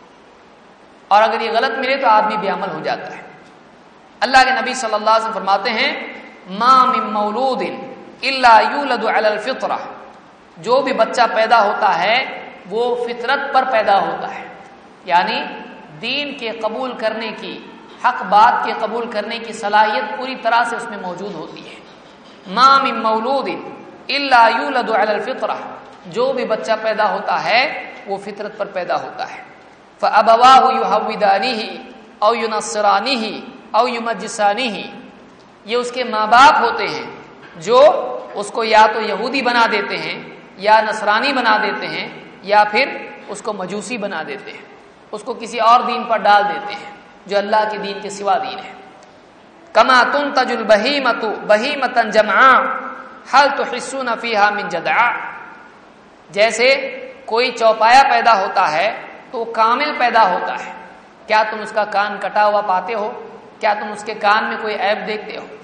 اور اگر یہ غلط ملے تو آدمی بے عمل ہو جاتا ہے. اللہ کے نبی صلی اللہ علیہ وسلم فرماتے ہیں ما من مولود الا یولد علی الفطرہ، جو بھی بچہ پیدا ہوتا ہے وہ فطرت پر پیدا ہوتا ہے، یعنی دین کے قبول کرنے کی، حق بات کے قبول کرنے کی صلاحیت پوری طرح سے اس میں موجود ہوتی ہے. ما من مولود الا یولد علی الفطرہ، جو بھی بچہ پیدا ہوتا ہے وہ فطرت پر پیدا ہوتا ہے. فابواہ یحودانہ او ینصرانہ او یمجسانہ، یہ اس کے ماں باپ ہوتے ہیں جو اس کو یا تو یہودی بنا دیتے ہیں یا نصرانی بنا دیتے ہیں یا پھر اس کو مجوسی بنا دیتے ہیں، اس کو کسی اور دین پر ڈال دیتے ہیں جو اللہ کے دین کے سوا دین ہے. کما تنتج البہیمۃ بہیمۃ جمعاء هل تحسون فیہا من جدعاء، جیسے کوئی چوپایا پیدا ہوتا ہے تو وہ کامل پیدا ہوتا ہے، کیا تم اس کا کان کٹا ہوا پاتے ہو؟ کیا تم اس کے کان میں کوئی عیب دیکھتے ہو؟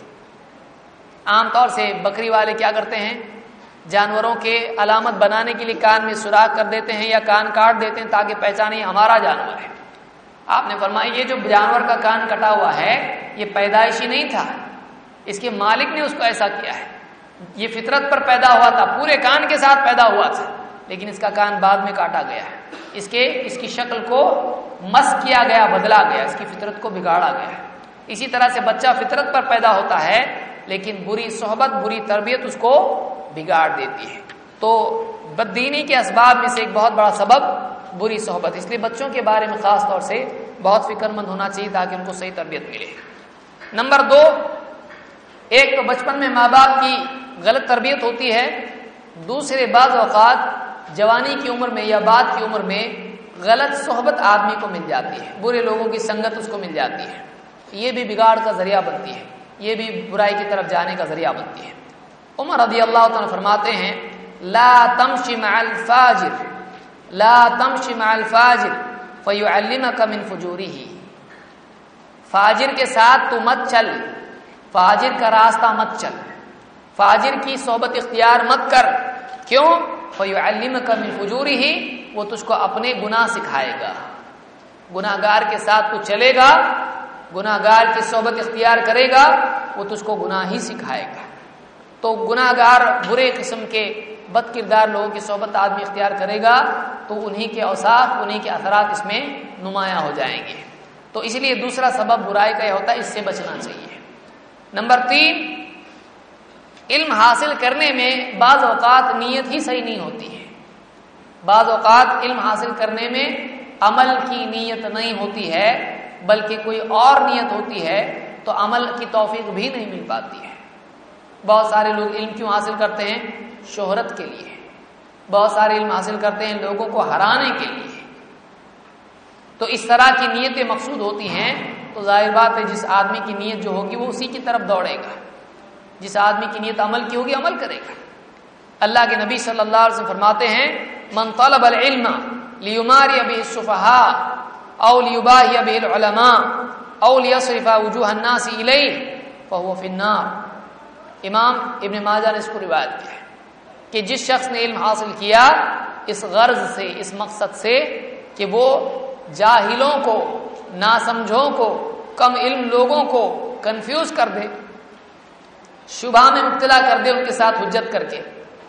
عام طور سے بکری والے کیا کرتے ہیں، جانوروں کے علامت بنانے کے لیے کان میں سوراخ کر دیتے ہیں یا کان کاٹ دیتے ہیں تاکہ پہچانے ہمارا جانور ہے. آپ نے فرمایا یہ جو جانور کا کان کٹا ہوا ہے یہ پیدائشی نہیں تھا، اس کے مالک نے اس کو ایسا کیا ہے. یہ فطرت پر پیدا ہوا تھا، پورے کان کے ساتھ پیدا ہوا تھا، لیکن اس کا کان بعد میں کاٹا گیا ہے. اس کے اس کی شکل کو مس کیا گیا، بدلا گیا، اس کی فطرت کو بگاڑا گیا. اسی طرح سے بچہ فطرت پر پیدا ہوتا ہے لیکن بری صحبت، بری تربیت اس کو بگاڑ دیتی ہے. تو بددینی کے اسباب میں سے ایک بہت بڑا سبب بری صحبت، اس لیے بچوں کے بارے میں خاص طور سے بہت فکر مند ہونا چاہیے تاکہ ان کو صحیح تربیت ملے. نمبر دو، ایک تو بچپن میں ماں باپ کی غلط تربیت ہوتی ہے، دوسرے بعض اوقات جوانی کی عمر میں یا بعد کی عمر میں غلط صحبت آدمی کو مل جاتی ہے، برے لوگوں کی سنگت اس کو مل جاتی ہے، یہ بھی بگاڑ کا ذریعہ بنتی ہے، یہ بھی برائی کی طرف جانے کا ذریعہ بنتی ہے. عمر رضی اللہ تعالیٰ فرماتے ہیں لا تمشی مع الفاجر لا تمشی مع الفاجر فیعلمک من فجورہ، فاجر کے ساتھ تو مت چل، فاجر کا راستہ مت چل، فاجر کی صحبت اختیار مت کر. کیوں؟ فیعلمک من فجورہ، وہ تجھ کو اپنے گناہ سکھائے گا. گناہ گار کے ساتھ تو چلے گا، گناہ گار کی صحبت اختیار کرے گا، وہ تجھ کو گناہ ہی سکھائے گا. تو گناہ گار، برے قسم کے بد کردار لوگوں کی صحبت آدمی اختیار کرے گا تو انہی کے اوصاف، انہی کے اثرات اس میں نمایاں ہو جائیں گے. تو اس لیے دوسرا سبب برائی کا یہ ہوتا ہے، اس سے بچنا چاہیے. نمبر تین، علم حاصل کرنے میں بعض اوقات نیت ہی صحیح نہیں ہوتی ہے. بعض اوقات علم حاصل کرنے میں عمل کی نیت نہیں ہوتی ہے بلکہ کوئی اور نیت ہوتی ہے تو عمل کی توفیق بھی نہیں مل پاتی ہے. بہت سارے لوگ علم کیوں حاصل کرتے ہیں؟ شہرت کے لیے. بہت سارے علم حاصل کرتے ہیں لوگوں کو ہرانے کے لیے. تو اس طرح کی نیتیں مقصود ہوتی ہیں تو ظاہر بات ہے جس آدمی کی نیت جو ہوگی وہ اسی کی طرف دوڑے گا. جس آدمی کی نیت عمل کی ہوگی عمل کرے گا. اللہ کے نبی صلی اللہ علیہ وسلم فرماتے ہیں من طلب العلم لیماری به السفهاء او لیباہی به العلماء او لیصرف وجوہ الناس الیہ فهو فی النار. امام ابن ماجہ نے اس کو روایت کیا ہے کہ جس شخص نے علم حاصل کیا اس غرض سے، اس مقصد سے کہ وہ جاہلوں کو، ناسمجھوں کو، کم علم لوگوں کو کنفیوز کر دے، شبہ میں مبتلا کر دے، ان کے ساتھ حجت کر کے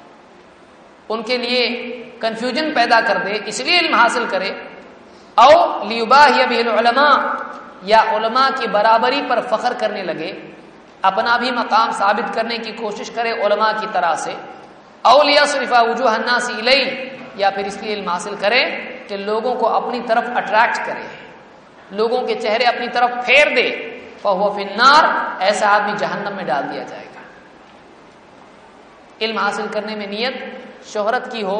ان کے لیے کنفیوژن پیدا کر دے، اس لیے علم حاصل کرے. او لیباہی به العلماء، یا علماء کی برابری پر فخر کرنے لگے، اپنا بھی مقام ثابت کرنے کی کوشش کرے علماء کی طرح سے. او لیصرف وجوہ الناس الیہ، یا پھر اس لیے علم حاصل کرے کہ لوگوں کو اپنی طرف اٹریکٹ کرے، لوگوں کے چہرے اپنی طرف پھیر دے. فهو فی النار، ایسا آدمی جہنم میں ڈال دیا جائے گا. علم حاصل کرنے میں نیت شہرت کی ہو،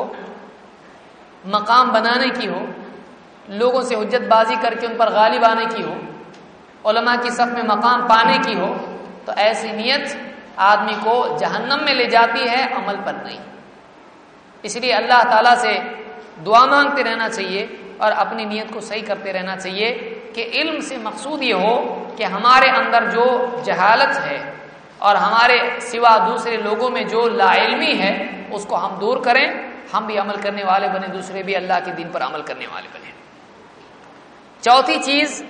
مقام بنانے کی ہو، لوگوں سے حجت بازی کر کے ان پر غالب آنے کی ہو، علماء کی صف میں مقام پانے کی ہو، تو ایسی نیت آدمی کو جہنم میں لے جاتی ہے، عمل پر نہیں۔ اس لیے اللہ تعالیٰ سے دعا مانگتے رہنا چاہیے اور اپنی نیت کو صحیح کرتے رہنا چاہیے کہ علم سے مقصود یہ ہو کہ ہمارے اندر جو جہالت ہے اور ہمارے سوا دوسرے لوگوں میں جو لا علمی ہے اس کو ہم دور کریں، ہم بھی عمل کرنے والے بنے، دوسرے بھی اللہ کے دین پر عمل کرنے والے بنے۔ چوتھی چیز،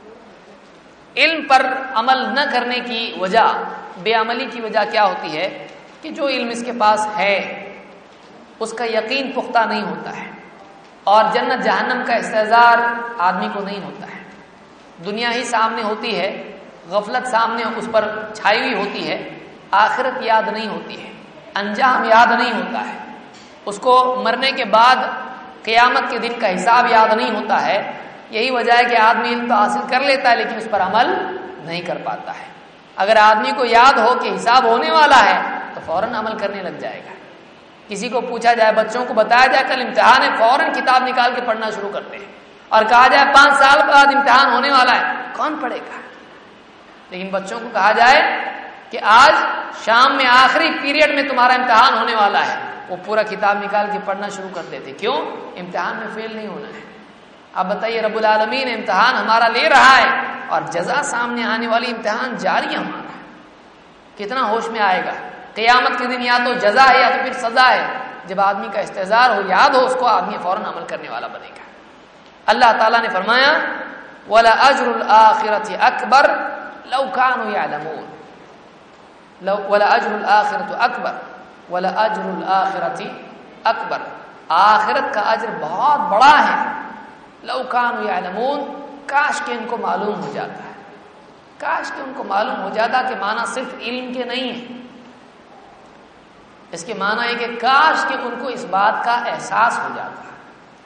علم پر عمل نہ کرنے کی وجہ، بے عملی کی وجہ کیا ہوتی ہے کہ جو علم اس کے پاس ہے اس کا یقین پختہ نہیں ہوتا ہے اور جنت جہنم کا استحضار آدمی کو نہیں ہوتا ہے۔ دنیا ہی سامنے ہوتی ہے، غفلت سامنے اس پر چھائی ہوئی ہوتی ہے، آخرت یاد نہیں ہوتی ہے، انجام یاد نہیں ہوتا ہے، اس کو مرنے کے بعد قیامت کے دن کا حساب یاد نہیں ہوتا ہے۔ یہی وجہ ہے کہ آدمی علم تو حاصل کر لیتا ہے لیکن اس پر عمل نہیں کر پاتا ہے۔ اگر آدمی کو یاد ہو کہ حساب ہونے والا ہے تو فوراً عمل کرنے لگ جائے گا۔ کسی کو پوچھا جائے، بچوں کو بتایا جائے کل امتحان ہے، فوراً کتاب نکال کے پڑھنا شروع کرتے ہیں، اور کہا جائے پانچ سال بعد امتحان ہونے والا ہے، کون پڑھے گا؟ لیکن بچوں کو کہا جائے کہ آج شام میں آخری پیریڈ میں تمہارا امتحان ہونے والا ہے، وہ پورا کتاب نکال کے پڑھنا شروع کر دیتے۔ کیوں؟ امتحان میں فیل نہیں ہونا ہے۔ اب بتائیے، رب العالمین امتحان ہمارا لے رہا ہے اور جزا سامنے آنے والی، امتحان جاری ہے ہمارا، کتنا ہوش میں آئے گا؟ قیامت کے دن یا تو جزا ہے یا تو پھر سزا ہے۔ جب آدمی کا استحضار ہو، یاد ہو اس کو، آدمی فوراً عمل کرنے والا بنے گا۔ اللہ تعالیٰ نے فرمایا وَلَأَجْرُ الْآخِرَةِ أَكْبَرُ لَوْ كَانُوا يَعْلَمُونَ، وَلَأَجْرُ الْآخِرَةُ أَكْبَرُ وَلَأَجْرُ الْآخِرَةِ أَكْبَرُ، آخرت کا اجر بہت بڑا ہے۔ لَوْ كَانُوا يَعْلَمُونَ، کاش کہ ان کو معلوم ہو جاتا ہے، کاش کہ ان کو معلوم ہو جاتا کہ معنی صرف علم کے نہیں ہے، اس کے معنی ہے کہ کاش کہ ان کو اس بات کا احساس ہو جاتا ہے۔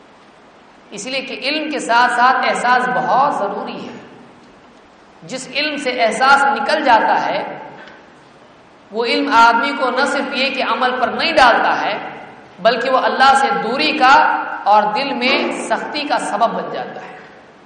اس لیے کہ علم کے ساتھ ساتھ احساس بہت ضروری ہے۔ جس علم سے احساس نکل جاتا ہے وہ علم آدمی کو نہ صرف یہ کہ عمل پر نہیں ڈالتا ہے بلکہ وہ اللہ سے دوری کا اور دل میں سختی کا سبب بن جاتا ہے۔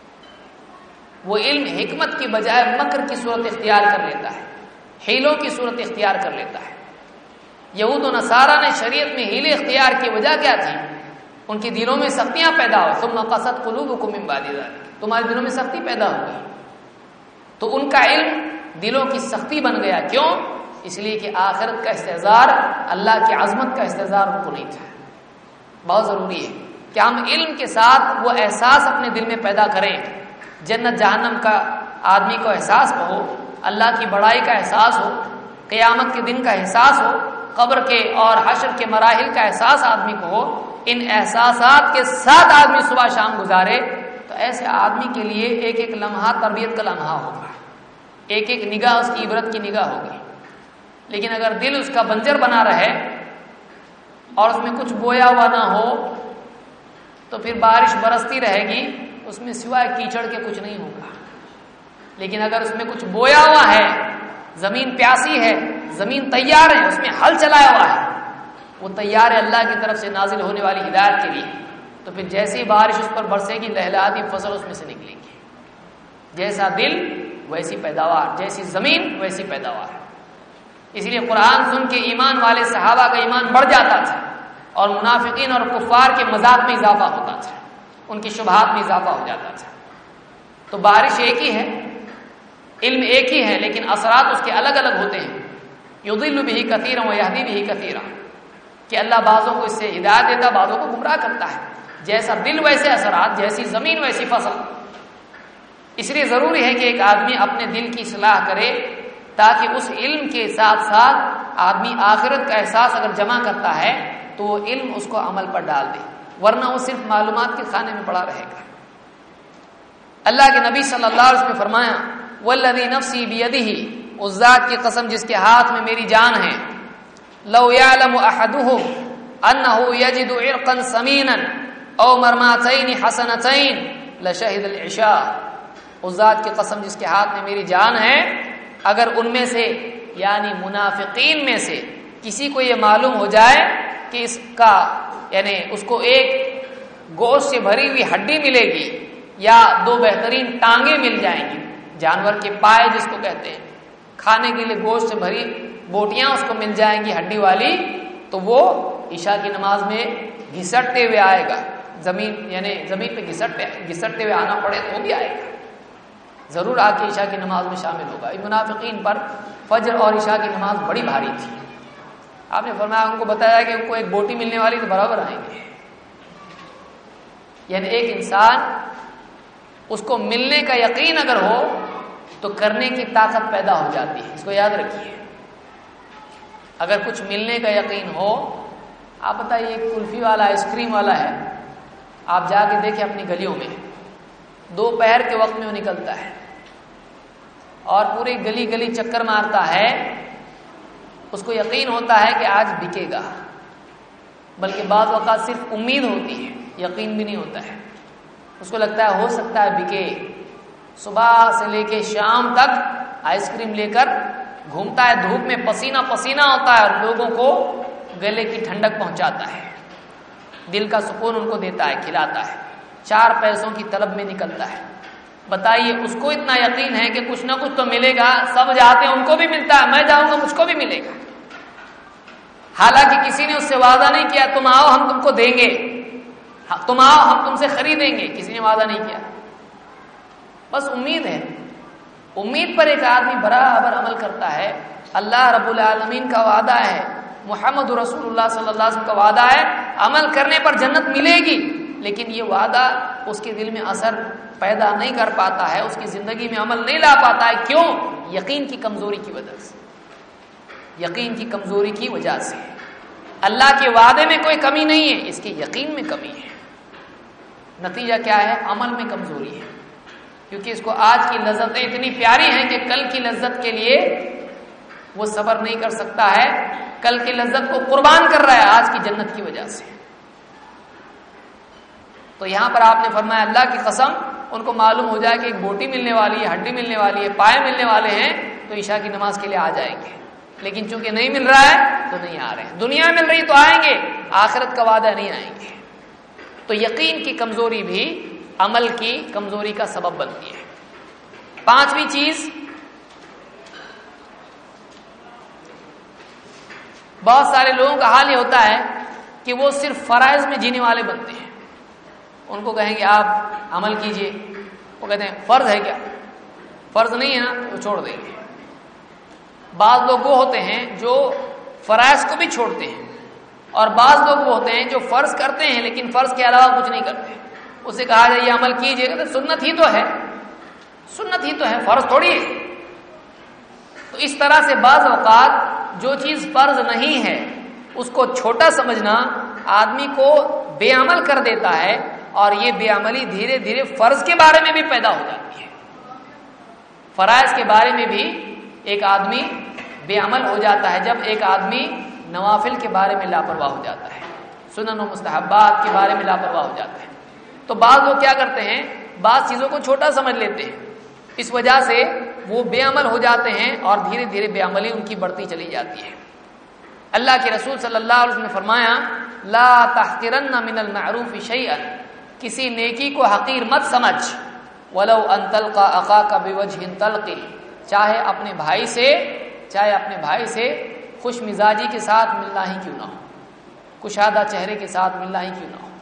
وہ علم حکمت کی بجائے مکر کی صورت اختیار کر لیتا ہے، حیلوں کی صورت اختیار کر لیتا ہے۔ یہود و نصارہ نے شریعت میں حیلے اختیار کی وجہ کیا تھی؟ ان کے دلوں میں سختیاں پیدا ہوئی، ثم قست قلوبکم من بعد ذلک، تمہارے دلوں میں سختی پیدا ہو گئی، تو ان کا علم دلوں کی سختی بن گیا۔ کیوں؟ اس لیے کہ آخرت کا استحضار، اللہ کی عظمت کا استحضار ان کو نہیں تھا۔ بہت ضروری ہے کہ ہم علم کے ساتھ وہ احساس اپنے دل میں پیدا کریں، جنت جہنم کا آدمی کو احساس ہو، اللہ کی بڑائی کا احساس ہو، قیامت کے دن کا احساس ہو، قبر کے اور حشر کے مراحل کا احساس آدمی کو ہو۔ ان احساسات کے ساتھ آدمی صبح شام گزارے تو ایسے آدمی کے لیے ایک ایک لمحہ تربیت کا لمحہ ہوگا، ایک ایک نگاہ اس کی عبرت کی نگاہ ہوگی۔ لیکن اگر دل اس کا بنجر بنا رہے اور اس میں کچھ بویا ہوا نہ ہو تو پھر بارش برستی رہے گی، اس میں سوائے کیچڑ کے کچھ نہیں ہوگا۔ لیکن اگر اس میں کچھ بویا ہوا ہے، زمین پیاسی ہے، زمین تیار ہے، اس میں ہل چلایا ہوا ہے، وہ تیار ہے اللہ کی طرف سے نازل ہونے والی ہدایت کے لیے، تو پھر جیسی بارش اس پر برسے گی، لہلاتی فصل اس میں سے نکلے گی۔ جیسا دل ویسی پیداوار، جیسی زمین ویسی پیداوار۔ اس لیے قرآن سن کے ایمان والے صحابہ کا ایمان بڑھ جاتا تھا اور منافقین اور کفار کے مذاق میں اضافہ ہوتا تھا، ان کی شبہات میں اضافہ ہو جاتا تھا۔ تو بارش ایک ہی ہے، علم ایک ہی ہے، لیکن اثرات اس کے الگ الگ ہوتے ہیں۔ یضل بہ کثیرا ویہدی بہ کثیرا، کہ اللہ بعضوں کو اس سے ہدایت دیتا، بعضوں کو گمراہ کرتا ہے۔ جیسا دل ویسے اثرات، جیسی زمین ویسی فصل۔ اس لیے ضروری ہے کہ ایک آدمی اپنے دل کی اصلاح کرے تاکہ اس علم کے ساتھ ساتھ آدمی آخرت کا احساس اگر جمع کرتا ہے تو وہ علم اس کو عمل پر ڈال دے، ورنہ وہ صرف معلومات کے خانے میں پڑا رہے گا۔ اللہ کے نبی صلی اللہ علیہ وسلم نے فرمایا والذی نفسی بیدہ، اس ذات کی قسم جس کے ہاتھ میں میری جان ہے، لو یعلم احدہم انہ یجد عرقا سمینا او مرماتین حسنتین لشہد العشاء، اس ذات کی قسم جس کے ہاتھ میں میری جان ہے، اگر ان میں سے یعنی منافقین میں سے کسی کو یہ معلوم ہو جائے کہ اس کا یعنی اس کو ایک گوشت سے بھری ہوئی ہڈی ملے گی یا دو بہترین ٹانگیں مل جائیں گی، جانور کے پائے جس کو کہتے ہیں، کھانے کے لیے گوشت سے بھری بوٹیاں اس کو مل جائیں گی ہڈی والی، تو وہ عشاء کی نماز میں گھسٹتے ہوئے آئے گا، زمین یعنی زمین پہ گھسٹتے گھسٹتے ہوئے آنا پڑے تو وہ بھی آئے گا، ضرور آ کے عشاء کی نماز میں شامل ہوگا۔ ان منافقین پر فجر اور عشاء کی نماز بڑی بھاری تھی، آپ نے فرمایا ان کو بتایا کہ ان کو ایک بوٹی ملنے والی تو برابر آئیں گے، یعنی ایک انسان اس کو ملنے کا یقین اگر ہو تو کرنے کی طاقت پیدا ہو جاتی ہے، اس کو یاد رکھیے۔ اگر کچھ ملنے کا یقین ہو، آپ بتائیے ایک کلفی والا آئس کریم والا ہے، آپ جا کے دیکھیں اپنی گلیوں میں، دوپہر کے وقت میں وہ نکلتا ہے اور پوری گلی گلی چکر مارتا ہے، اس کو یقین ہوتا ہے کہ آج بکے گا، بلکہ بعض اوقات صرف امید ہوتی ہے، یقین بھی نہیں ہوتا ہے، اس کو لگتا ہے ہو سکتا ہے بکے، صبح سے لے کے شام تک آئس کریم لے کر گھومتا ہے، دھوپ میں پسینہ پسینہ ہوتا ہے اور لوگوں کو گلے کی ٹھنڈک پہنچاتا ہے، دل کا سکون ان کو دیتا ہے، کھلاتا ہے، چار پیسوں کی طلب میں نکلتا ہے۔ بتائیے اس کو اتنا یقین ہے کہ کچھ نہ کچھ تو ملے گا، سب جاتے ہیں ان کو بھی ملتا ہے، میں جاؤں گا مجھ کو بھی ملے گا، حالانکہ کسی نے اس سے وعدہ نہیں کیا تم آؤ ہم تم کو دیں گے، تم آؤ ہم تم سے خریدیں گے، کسی نے وعدہ نہیں کیا، بس امید ہے۔ امید پر ایک آدمی برابر عمل کرتا ہے، اللہ رب العالمین کا وعدہ ہے، محمد رسول اللہ صلی اللہ علیہ وسلم کا وعدہ ہے، عمل کرنے پر جنت ملے گی، لیکن یہ وعدہ اس کے دل میں اثر پیدا نہیں کر پاتا ہے، اس کی زندگی میں عمل نہیں لا پاتا ہے، کیوں؟ یقین کی کمزوری کی وجہ سے، یقین کی کمزوری کی وجہ سے۔ اللہ کے وعدے میں کوئی کمی نہیں ہے، اس کے یقین میں کمی ہے، نتیجہ کیا ہے؟ عمل میں کمزوری ہے، کیونکہ اس کو آج کی لذتیں اتنی پیاری ہیں کہ کل کی لذت کے لیے وہ صبر نہیں کر سکتا ہے، کل کی لذت کو قربان کر رہا ہے آج کی جنت کی وجہ سے۔ تو یہاں پر آپ نے فرمایا اللہ کی قسم، ان کو معلوم ہو جائے کہ ایک بوٹی ملنے والی ہے، ہڈی ملنے والی ہے، پائے ملنے والے ہیں، تو عشاء کی نماز کے لیے آ جائیں گے، لیکن چونکہ نہیں مل رہا ہے تو نہیں آ رہے ہیں، دنیا مل رہی تو آئیں گے، آخرت کا وعدہ نہیں آئیں گے۔ تو یقین کی کمزوری بھی عمل کی کمزوری کا سبب بنتی ہے۔ پانچویں چیز، بہت سارے لوگوں کا حال یہ ہوتا ہے کہ وہ صرف فرائض میں جینے والے بنتے ہیں، ان کو کہیں گے آپ عمل کیجئے، وہ کہتے ہیں فرض ہے کیا؟ فرض نہیں ہے نا، وہ چھوڑ دیں گے۔ بعض لوگ وہ ہوتے ہیں جو فرائض کو بھی چھوڑتے ہیں، اور بعض لوگ وہ ہوتے ہیں جو فرض کرتے ہیں لیکن فرض کے علاوہ کچھ نہیں کرتے، اسے کہا جائے یہ عمل کیجئے، کہتے ہیں سنت ہی تو ہے، سنت ہی تو ہے، فرض تھوڑی ہے۔ تو اس طرح سے بعض اوقات جو چیز فرض نہیں ہے اس کو چھوٹا سمجھنا آدمی کو بے عمل کر دیتا ہے، اور یہ بے عملی دھیرے دھیرے فرض کے بارے میں بھی پیدا ہو جاتی ہے، فرائض کے بارے میں بھی ایک آدمی بے عمل ہو جاتا ہے جب ایک آدمی نوافل کے بارے میں لاپرواہ ہو جاتا ہے، سنن و مستحبات کے بارے میں لاپرواہ ہو جاتا ہے۔ تو بعض لوگ کیا کرتے ہیں، بعض چیزوں کو چھوٹا سمجھ لیتے ہیں، اس وجہ سے وہ بے عمل ہو جاتے ہیں اور دھیرے دھیرے بے عملی ان کی بڑھتی چلی جاتی ہے۔ اللہ کے رسول صلی اللہ علیہ وسلم نے فرمایا لا تحقرن من المعروف شیئا، کسی نیکی کو حقیر مت سمجھ، ولو ان تلقى اخاك بوجه طلق، چاہے اپنے بھائی سے چاہے اپنے بھائی سے خوش مزاجی کے ساتھ ملنا ہی کیوں نہ ہو، کشادہ چہرے کے ساتھ ملنا ہی کیوں نہ ہو،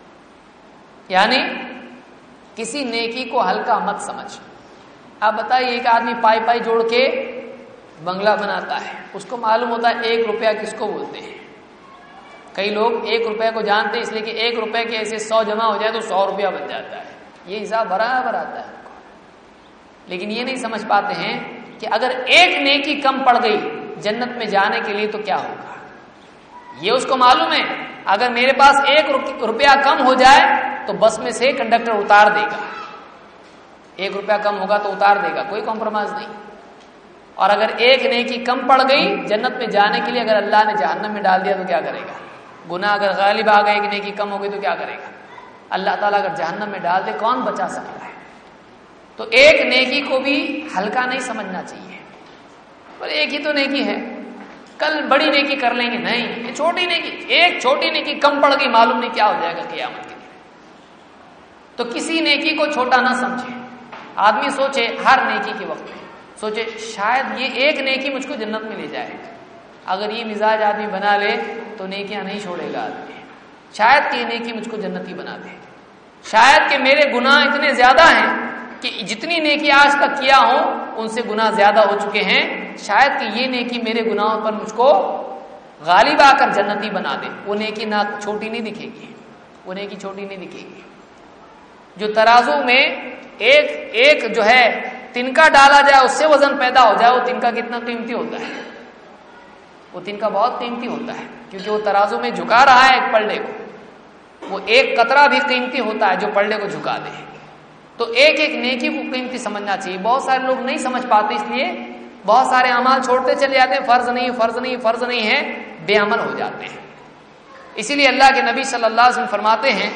یعنی کسی نیکی کو ہلکا مت سمجھ۔ آپ بتائیے ایک آدمی پائی پائی جوڑ کے بنگلہ بناتا ہے، اس کو معلوم ہوتا ہے ایک روپیہ کس کو بولتے ہیں، کئی لوگ ایک روپے کو جانتے ہیں اس لیے کہ ایک روپے کے ایسے سو جمع ہو جائے تو سو روپیہ بن جاتا ہے، یہ حساب برابر آتا ہے، لیکن یہ نہیں سمجھ پاتے ہیں کہ اگر ایک نیکی کم پڑ گئی جنت میں جانے کے لیے تو کیا ہوگا۔ یہ اس کو معلوم ہے اگر میرے پاس ایک روپیہ کم ہو جائے تو بس میں سے کنڈکٹر اتار دے گا، ایک روپیہ کم ہوگا تو اتار دے گا، کوئی کمپرومائز نہیں۔ اور اگر ایک نیکی کم پڑ گئی جنت میں جانے کے لیے، اگر اللہ نے جہنم میں ڈال دیا تو کیا کرے گا؟ گناہ اگر غالب آ گئے، ایک نیکی کم ہو گئی تو کیا کرے گا؟ اللہ تعالیٰ اگر جہنم میں ڈال دے کون بچا سکتا ہے؟ تو ایک نیکی کو بھی ہلکا نہیں سمجھنا چاہیے، پر ایک ہی تو نیکی ہے، کل بڑی نیکی کر لیں گے، نہیں، یہ چھوٹی نیکی، ایک چھوٹی نیکی کم پڑ گئی، معلوم نہیں کیا ہو جائے گا قیامت کے دن۔ تو کسی نیکی کو چھوٹا نہ سمجھے، آدمی سوچے ہر نیکی کے وقت میں سوچے شاید یہ ایک نیکی مجھ کو جنت میں لے جائے۔ اگر یہ مزاج آدمی بنا لے تو نیکیاں نہیں چھوڑے گا آدمی، شاید کہ یہ نیکی مجھ کو جنتی بنا دے، شاید کہ میرے گناہ اتنے زیادہ ہیں کہ جتنی نیکی آج تک کیا ہوں ان سے گناہ زیادہ ہو چکے ہیں، شاید کہ یہ نیکی میرے گناہوں پر مجھ کو غالب آ کر جنتی بنا دے۔ وہ نیکی نہ چھوٹی نہیں دکھے گی، وہ نیکی چھوٹی نہیں دکھے گی۔ جو ترازو میں ایک ایک جو ہے تنکا ڈالا جائے اس سے وزن پیدا ہو جائے، وہ تنکا کتنا قیمتی ہوتا ہے، وہ تنکا بہت قیمتی ہوتا ہے، کیونکہ وہ ترازو میں جھکا رہا ہے ایک پلڑے کو، وہ ایک قطرہ بھی قیمتی ہوتا ہے جو پلڑے کو جھکا دے۔ تو ایک ایک نیکی کو قیمتی سمجھنا چاہیے۔ بہت سارے لوگ نہیں سمجھ پاتے، اس لیے بہت سارے اعمال چھوڑتے چلے جاتے ہیں، فرض نہیں فرض نہیں فرض نہیں ہے، بے عمل ہو جاتے ہیں۔ اسی لیے اللہ کے نبی صلی اللہ علیہ وسلم فرماتے ہیں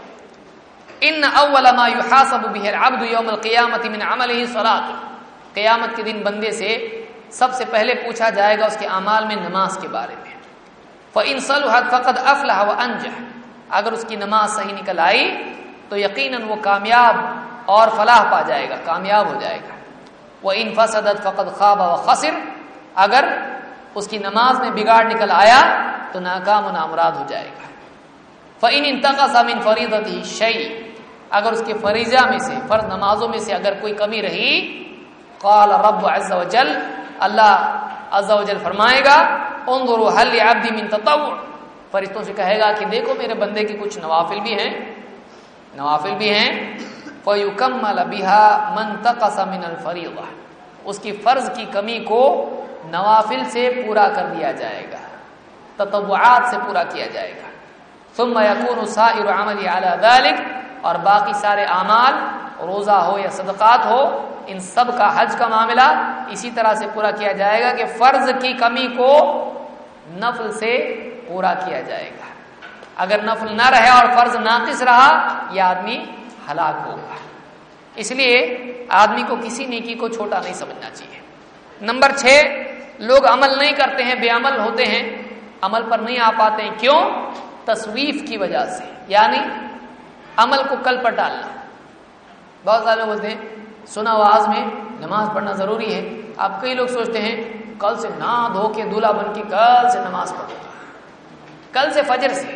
ان اول ما يحاسب به العبد يوم القيامه من عمله صلاۃ، قیامت کے دن بندے سے سب سے پہلے پوچھا جائے گا اس کے اعمال میں نماز کے بارے میں۔ فان صلحت فقد افلح وانجح، اگر اس کی نماز صحیح نکل آئی تو یقیناً وہ کامیاب اور فلاح پا جائے گا، کامیاب ہو جائے گا۔ وان فسدت فقد خاب وخسر، اگر اس کی نماز میں بگاڑ نکل آیا تو ناکام و نامراد ہو جائے گا۔ فان انتقص من فریضته شیء، اگر اس کے فریضہ میں سے، فرض نمازوں میں سے اگر کوئی کمی رہی، قال رب عز وجل، اللہ عز وجل فرمائے گا انظروا هل لعبدي من تطوع، فرشتوں سے کہے گا کہ دیکھو میرے بندے کے کچھ نوافل بھی ہیں، نوافل بھی ہیں، فیکمل بها من تقص من الفریضہ، اس کی فرض کی کمی کو نوافل سے پورا کر دیا جائے گا، تطوعات سے پورا کیا جائے گا۔ ثم يكون سائر عملي على ذلك، اور باقی سارے اعمال، روزہ ہو یا صدقات ہو، ان سب کا، حج کا معاملہ اسی طرح سے پورا کیا جائے گا کہ فرض کی کمی کو نفل سے پورا کیا جائے گا۔ اگر نفل نہ رہے اور فرض ناقص رہا، یہ آدمی ہلاک ہوگا۔ اس لیے آدمی کو کسی نیکی کو چھوٹا نہیں سمجھنا چاہیے۔ نمبر چھ، لوگ عمل نہیں کرتے ہیں، بے عمل ہوتے ہیں، عمل پر نہیں آ پاتے ہیں، کیوں؟ تسویف کی وجہ سے، یعنی عمل کو کل پر ڈالنا۔ بہت سارے لوگ بولتے ہیں سنا آواز میں نماز پڑھنا ضروری ہے، اب کئی لوگ سوچتے ہیں کل سے نہ دھو کے دولہا بن کے کل سے نماز پڑھوں گا، کل سے فجر سے۔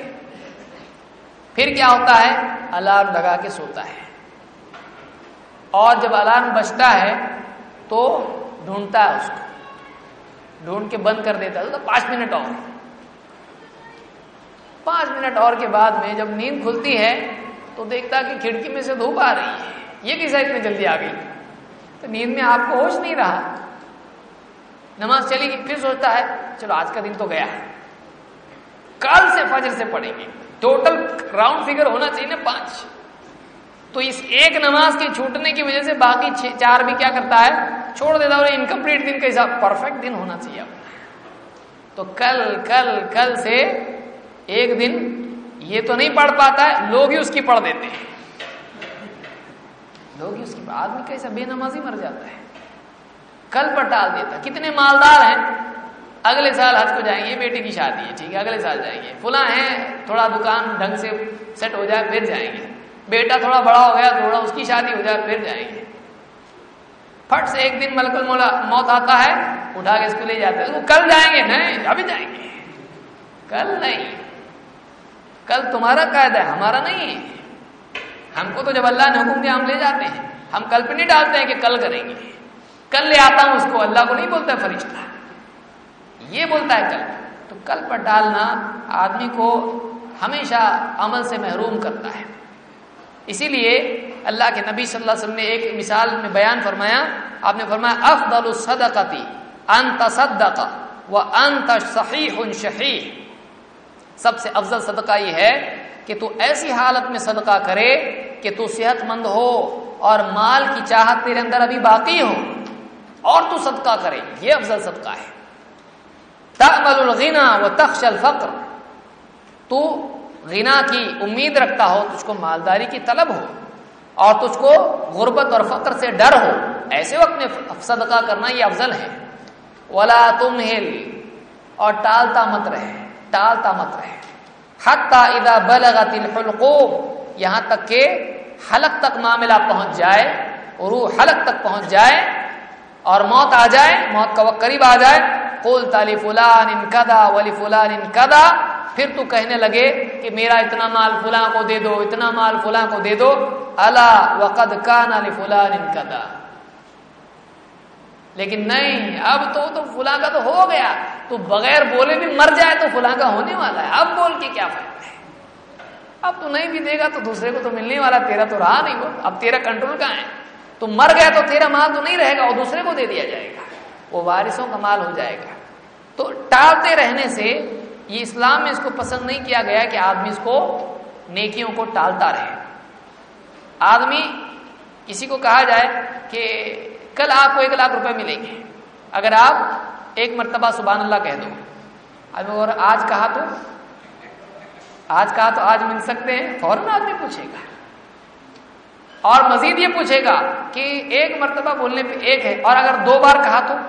پھر کیا ہوتا ہے؟ الارم لگا کے سوتا ہے، اور جب الارم بجتا ہے تو ڈھونڈتا ہے، اس کو ڈھونڈ کے بند کر دیتا ہے، تو پانچ منٹ اور پانچ منٹ اور کے بعد میں جب نیند کھلتی ہے تو دیکھتا کہ کھڑکی میں سے دھوپ آ رہی ہے، یہ کیسا اتنی جلدی آ گئی؟ تو نیند میں آپ کو ہوش نہیں رہا، نماز چلی گئی، پھر سوچتا ہے چلو آج کا دن تو گیا، کل سے فجر سے پڑھیں گے، ٹوٹل راؤنڈ فگر ہونا چاہیے نا پانچ۔ تو اس ایک نماز کے چھوٹنے کی وجہ سے باقی چار بھی کیا کرتا ہے؟ چھوڑ دیتا ہے، اور انکمپلیٹ دن کا حساب پرفیکٹ دن ہونا چاہیے اپنا۔ تو کل کل کل سے ایک دن یہ تو نہیں پڑھ پاتا ہے، لوگ ہی اس کی پڑھ دیتے ہیں، لوگ ہی اس کی، آدمی کیسا بے نمازی مر جاتا ہے، کل پر ٹال دیتا۔ کتنے مالدار ہیں اگلے سال حج کو جائیں گے، بیٹے کی شادی ہے، ٹھیک ہے اگلے سال جائیں گے، فلاں ہیں تھوڑا دکان ڈھنگ سے سیٹ ہو جائے پھر جائیں گے، بیٹا تھوڑا بڑا ہو گیا تھوڑا اس کی شادی ہو جائے پھر جائیں گے۔ پھٹ سے ایک دن ملک الموت آتا ہے، اٹھا کے اس کو لے جاتے ہیں، وہ کل جائیں گے، نہیں ابھی جائیں گے، کل نہیں، کل تمہارا قاعدہ ہے ہمارا نہیں ہے، ہم کو تو جب اللہ نے حکم دیا ہم لے جاتے ہیں، ہم کل پہ نہیں ڈالتے ہیں کہ کل کریں گے، کل لے آتا ہوں اس کو، اللہ کو نہیں بولتا ہے فرشتہ، یہ بولتا ہے کل۔ تو کل پر ڈالنا آدمی کو ہمیشہ عمل سے محروم کرتا ہے۔ اسی لیے اللہ کے نبی صلی اللہ علیہ وسلم نے ایک مثال میں بیان فرمایا، آپ نے فرمایا افضل الصدقۃ ان تصدق وانت صحیح شحیح، سب سے افضل صدقہ یہ ہے کہ تو ایسی حالت میں صدقہ کرے کہ تو صحت مند ہو اور مال کی چاہت تیرے اندر ابھی باقی ہو اور تو صدقہ کرے، یہ افضل صدقہ ہے۔ تأمل الغنى وتخشى الفقر، تو غنا کی امید رکھتا ہو، تجھ کو مالداری کی طلب ہو اور تجھ کو غربت اور فقر سے ڈر ہو، ایسے وقت میں صدقہ کرنا یہ افضل ہے۔ ولا تمہل اور ٹالتا مت رہے، ٹالتا مت رہے۔ حتی اذا بلغت الحلقوم، یہاں تک کہ حلق تک معاملہ پہنچ جائے، روح حلق تک پہنچ جائے اور موت آ جائے، موت کا وقت قریب آ جائے، قلت لفلان کذا ولفلان کذا، پھر تو کہنے لگے کہ میرا اتنا مال فلاں کو دے دو، اتنا مال فلاں کو دے دو، الا وقد کان لفلان کذا، لیکن نہیں، اب تو تو فلاں کا تو ہو گیا، تو بغیر بولے بھی مر جائے تو فلاں کا ہونے والا ہے، اب بول کے کیا فائدہ ہے؟ اب تو نہیں بھی دے گا تو دوسرے کو تو ملنے والا، تیرا تو رہا نہیں، وہ اب تیرا کنٹرول کہاں ہے؟ تو مر گیا تو تیرا مال تو نہیں رہے گا، وہ دوسرے کو دے دیا جائے گا، وہ وارثوں کا مال ہو جائے گا۔ تو ٹالتے رہنے سے، یہ اسلام میں اس کو پسند نہیں کیا گیا کہ آدمی اس کو نیکیوں کو ٹالتا رہے۔ آدمی کسی کو کہا جائے کہ کل آپ کو ایک لاکھ روپے ملیں گے، اگر آپ ایک مرتبہ سبحان اللہ کہہ دو، اب اور آج کہا تو آج کہا تو آج مل سکتے ہیں، فوراً آدمی پوچھے گا، اور مزید یہ پوچھے گا کہ ایک مرتبہ بولنے پہ ایک ہے، اور اگر دو بار کہا تو۔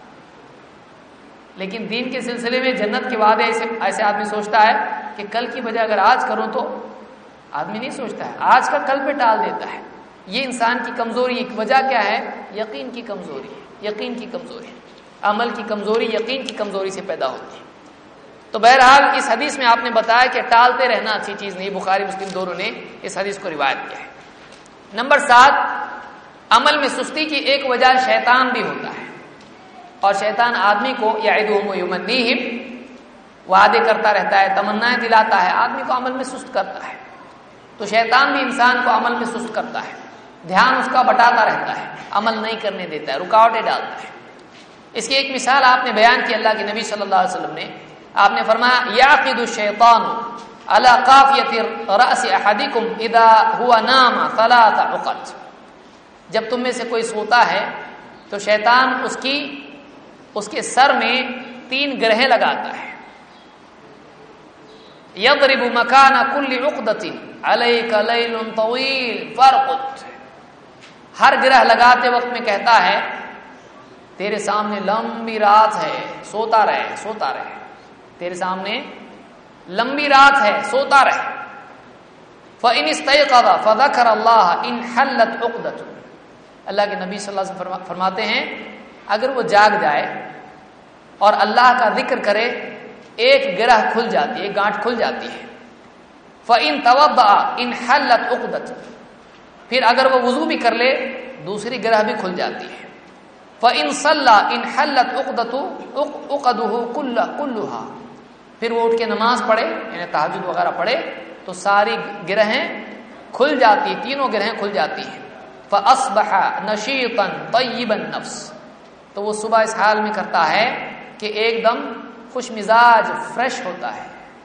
لیکن دین کے سلسلے میں جنت کے وعدے ایسے ایسے آدمی سوچتا ہے کہ کل کی بجائے اگر آج کروں تو، آدمی نہیں سوچتا ہے، آج کا کل پہ ٹال دیتا ہے۔ یہ انسان کی کمزوری، ایک وجہ کیا ہے؟ یقین کی کمزوری ہے، یقین کی کمزوری، عمل کی کمزوری یقین کی کمزوری سے پیدا ہوتی ہے۔ تو بہرحال اس حدیث میں آپ نے بتایا کہ ٹالتے رہنا اچھی چیز نہیں، بخاری مسلم دونوں نے اس حدیث کو روایت کیا ہے۔ نمبر سات، عمل میں سستی کی ایک وجہ شیطان بھی ہوتا ہے، اور شیطان آدمی کو یعدہم ویمنیہم، وعدے کرتا رہتا ہے، تمنائیں دلاتا ہے، آدمی کو عمل میں سست کرتا ہے۔ تو شیطان بھی انسان کو عمل میں سست کرتا ہے، دھیان اس کا بٹاتا رہتا ہے، عمل نہیں کرنے دیتا ہے، رکاوٹیں ڈالتا ہے۔ اس کی ایک مثال آپ نے بیان کی اللہ کے نبی صلی اللہ علیہ وسلم نے، آپ نے فرمایا یعقد الشیطان علی قافیۃ رأس احدکم اذا هو نام ثلاث عقد، جب تم میں سے کوئی سوتا ہے تو شیطان اس کی اس کے سر میں تین گرہیں لگاتا ہے، یضرب مکان کل عقدۃ علیک لیل طویل فارقد، ہر گرہ لگاتے وقت میں کہتا ہے تیرے سامنے لمبی رات ہے، سوتا رہے سوتا رہے، تیرے سامنے لمبی رات ہے، سوتا رہے۔ فإن استيقظ فذكر الله انحلت عقدۃ، اللہ کے نبی صلی اللہ علیہ وسلم فرماتے ہیں اگر وہ جاگ جائے اور اللہ کا ذکر کرے، ایک گرہ کھل جاتی ہے، ایک گانٹھ کھل جاتی ہے۔ فإن توضأ انحلت عقدۃ، پھر اگر وہ وضو بھی کر لے دوسری گرہ بھی کھل جاتی ہے۔ فإن صلى انحلت عقدۃ عقدہ كلها، پھر وہ اٹھ کے نماز پڑھے، یعنی تہجد وغیرہ پڑھے تو ساری گرہیں کھل جاتی، تینوں گرہیں کھل جاتی ہیں۔ فأصبح نشيطا طيب النفس، تو وہ صبح اس حال میں کرتا ہے کہ ایک دم خوش مزاج، فریش ہوتا ہے۔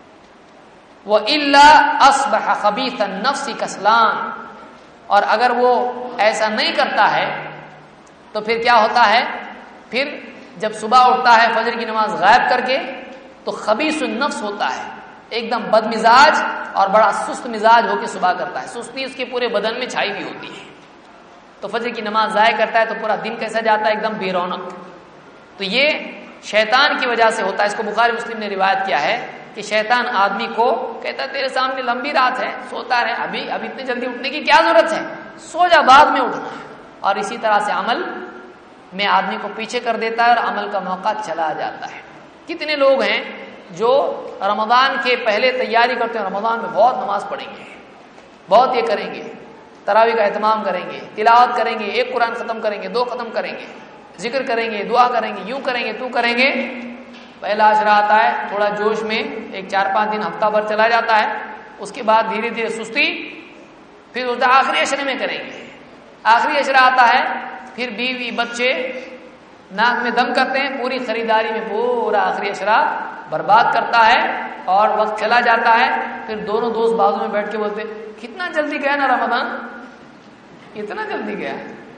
وإلا أصبح خبيث النفس كسلان، اور اگر وہ ایسا نہیں کرتا ہے تو پھر کیا ہوتا ہے؟ پھر جب صبح اٹھتا ہے فجر کی نماز غائب کر کے تو خبیث النفس ہوتا ہے، ایک دم بد مزاج اور بڑا سست مزاج ہو کے صبح کرتا ہے، سستی اس کے پورے بدن میں چھائی ہوئی ہوتی ہے۔ تو فجر کی نماز ضائع کرتا ہے تو پورا دن کیسا جاتا ہے؟ ایک دم بے رونق۔ تو یہ شیطان کی وجہ سے ہوتا ہے، اس کو بخاری مسلم نے روایت کیا ہے کہ شیطان آدمی کو کہتا ہے تیرے سامنے لمبی رات ہے، سوتا رہے، ابھی ابھی اتنی جلدی اٹھنے کی کیا ضرورت ہے، سو جا، بعد میں اٹھنا۔ اور اسی طرح سے عمل میں آدمی کو پیچھے کر دیتا ہے اور عمل کا موقع چلا جاتا ہے۔ کتنے لوگ ہیں جو رمضان کے پہلے تیاری کرتے ہیں، رمضان میں بہت نماز پڑھیں گے، بہت یہ کریں گے، تراویح کا اہتمام کریں گے، تلاوت کریں گے، ایک قرآن ختم کریں گے، دو ختم کریں گے، ذکر کریں گے، دعا کریں گے، یوں کریں گے، تو کریں گے۔ پہلا عشرہ آتا ہے، تھوڑا جوش میں ایک چار پانچ دن ہفتہ بھر چلا جاتا ہے، اس کے بعد دھیرے دھیرے سستی، پھر اس آخری عشرے میں کریں گے۔ آخری عشرہ آتا ہے، پھر بیوی بچے ناک میں دم کرتے ہیں، پوری خریداری میں پورا آخری عشرہ برباد کرتا ہے اور وقت چلا جاتا ہے۔ پھر دونوں دوست بازو میں بیٹھ کے بولتے کتنا جلدی گیا نا رمضان، اتنا جلدی گیا۔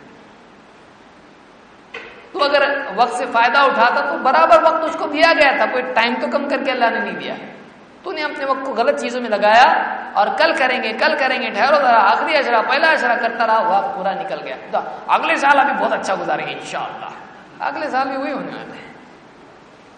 تو اگر وقت سے فائدہ اٹھاتا تو برابر وقت اس کو دیا گیا تھا، کوئی ٹائم تو کم کر کے اللہ نے نہیں دیا۔ تو نے اپنے وقت کو غلط چیزوں میں لگایا اور کل کریں گے کل کریں گے، ٹھہرو ذرا، آخری عشرہ پہلا عشرہ کرتا رہا، وقت پورا نکل گیا، تو اگلے سال ابھی بہت اچھا گزاریں گے انشاءاللہ، اگلے سال بھی وہی ہونے والا ہے۔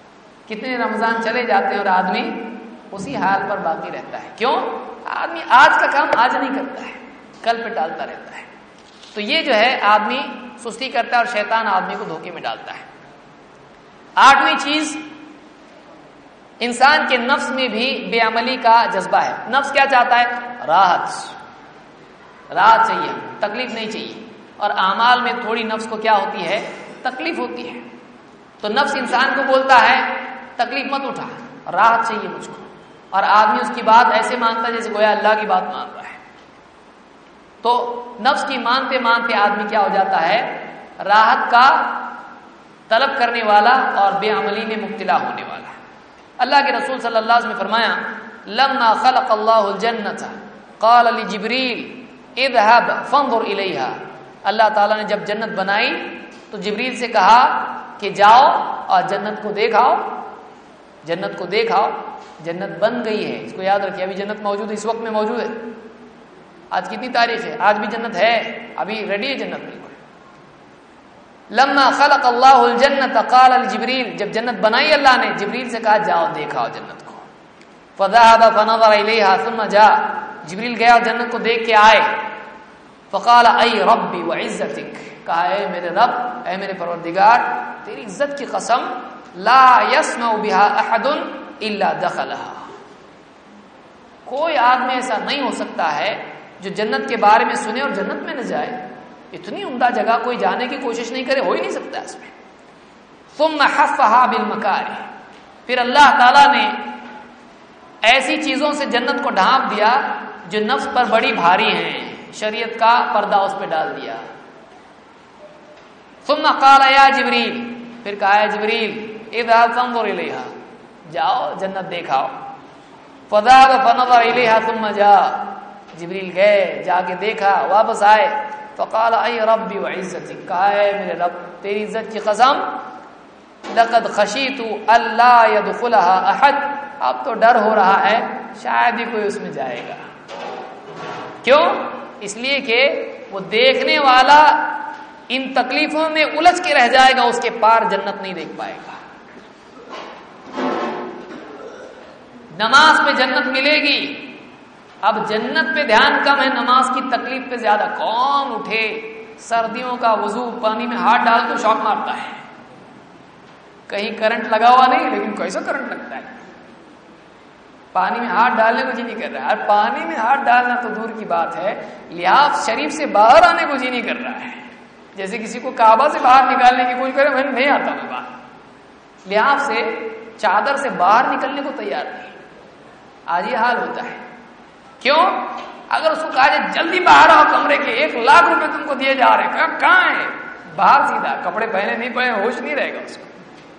کتنے رمضان چلے جاتے ہیں اور آدمی اسی حال پر باقی رہتا ہے. کیوں؟ آدمی آج کا کام آج نہیں کرتا ہے، کل پہ ٹالتا رہتا ہے. تو یہ جو ہے آدمی سستی کرتا ہے اور شیطان آدمی کو دھوکے میں ڈالتا ہے. آٹھویں چیز، انسان کے نفس میں بھی بے عملی کا جذبہ ہے. نفس کیا چاہتا ہے؟ راحت. راحت چاہیے، تکلیف نہیں چاہیے. اور اعمال میں تھوڑی نفس کو کیا ہوتی ہے؟ تکلیف ہوتی ہے. تو نفس انسان کو بولتا ہے تکلیف مت اٹھا، راحت چاہیے مجھ کو. اور آدمی اس کی بات ایسے مانتا ہے جیسے گویا اللہ کی بات مان رہا ہے. تو نفس کی مانتے مانتے آدمی کیا ہو جاتا ہے؟ راحت کا طلب کرنے والا اور بے عملی میں مبتلا ہونے والا. اللہ کے رسول صلی اللہ علیہ وسلم نے فرمایا لما خلق اللہ الجنۃ قال لجبریل اذهب فانظر الیہا. اللہ تعالیٰ نے جب جنت بنائی تو جبریل سے کہا کہ جاؤ اور جنت کو دیکھاؤ، جنت کو دیکھاؤ. جنت بن گئی ہے، اس کو یاد رکھیے. ابھی جنت موجود ہے، اس وقت میں موجود ہے. آج کتنی تاریخ ہے؟ آج بھی جنت ہے، ابھی ریڈی ہے جنت بالکل. لما خلق اللہ الجنۃ قال لجبریل، جب جنت بنائی اللہ نے جبریل سے کہا جاؤ دیکھاؤ جنت کو. فذهب فنظر الیہا ثم جاء، جبریل گیا اور جنت کو دیکھ کے آئے. فقال ای ربی وعزتک، کہا اے میرے رب، اے میرے پروردگار، تیری عزت کی قسم، لا یسمع بها احد الا دخلها، کوئی آدمی ایسا نہیں ہو سکتا ہے جو جنت کے بارے میں سنے اور جنت میں نہ جائے. اتنی عمدہ جگہ کوئی جانے کی کوشش نہیں کرے، ہو ہی نہیں سکتا اس میں. ثم حفها بالمکارہ، پھر اللہ تعالیٰ نے ایسی چیزوں سے جنت کو ڈھانپ دیا جو نفس پر بڑی بھاری ہیں، شریعت کا پردہ اس پہ ڈال دیا. ثم قال یا جبریل، پھر کہا ہے جبریل اذهب فانظر الیہا، جاؤ جنت دیکھاؤ. فذهب فنظر الیہا ثم جاء، جبریل گئے، جا کے دیکھا، واپس آئے. فقال ای ربی وعزتک، کہا ہے میرے رب تیری عزت کی قسم، لقد خشیت الا يدخلها احد، اب تو ڈر ہو رہا ہے شاید ہی کوئی اس میں جائے گا. کیوں؟ اس لیے کہ وہ دیکھنے والا ان تکلیفوں میں الجھ کے رہ جائے گا، اس کے پار جنت نہیں دیکھ پائے گا. نماز پہ جنت ملے گی، اب جنت پہ دھیان کم ہے، نماز کی تکلیف پہ زیادہ. کون اٹھے سردیوں کا وضو پانی میں ہاتھ ڈال کر شوق مارتا ہے؟ کہیں کرنٹ لگا ہوا نہیں لیکن کیسا کرنٹ لگتا ہے، پانی میں ہاتھ ڈالنے کو جی نہیں کر رہا ہے. اور پانی میں ہاتھ ڈالنا تو دور کی بات ہے، لحاف شریف سے باہر آنے کو جی نہیں کر رہا ہے. جیسے کسی کو کعبہ سے باہر نکالنے کی کوشش کرے، میں نہیں آتا میں باہر. لحاف سے چادر سے باہر نکلنے کو تیار نہیں. آج یہ حال ہوتا ہے. کیوں؟ اگر اس کو کہا جائے جلدی باہر آؤ کمرے کے، ایک لاکھ روپے تم کو دیے جا رہے ہیں، کہاں ہے؟ باہر سیدھا، کپڑے پہنے نہیں پہنے ہوش نہیں رہے گا اس کو.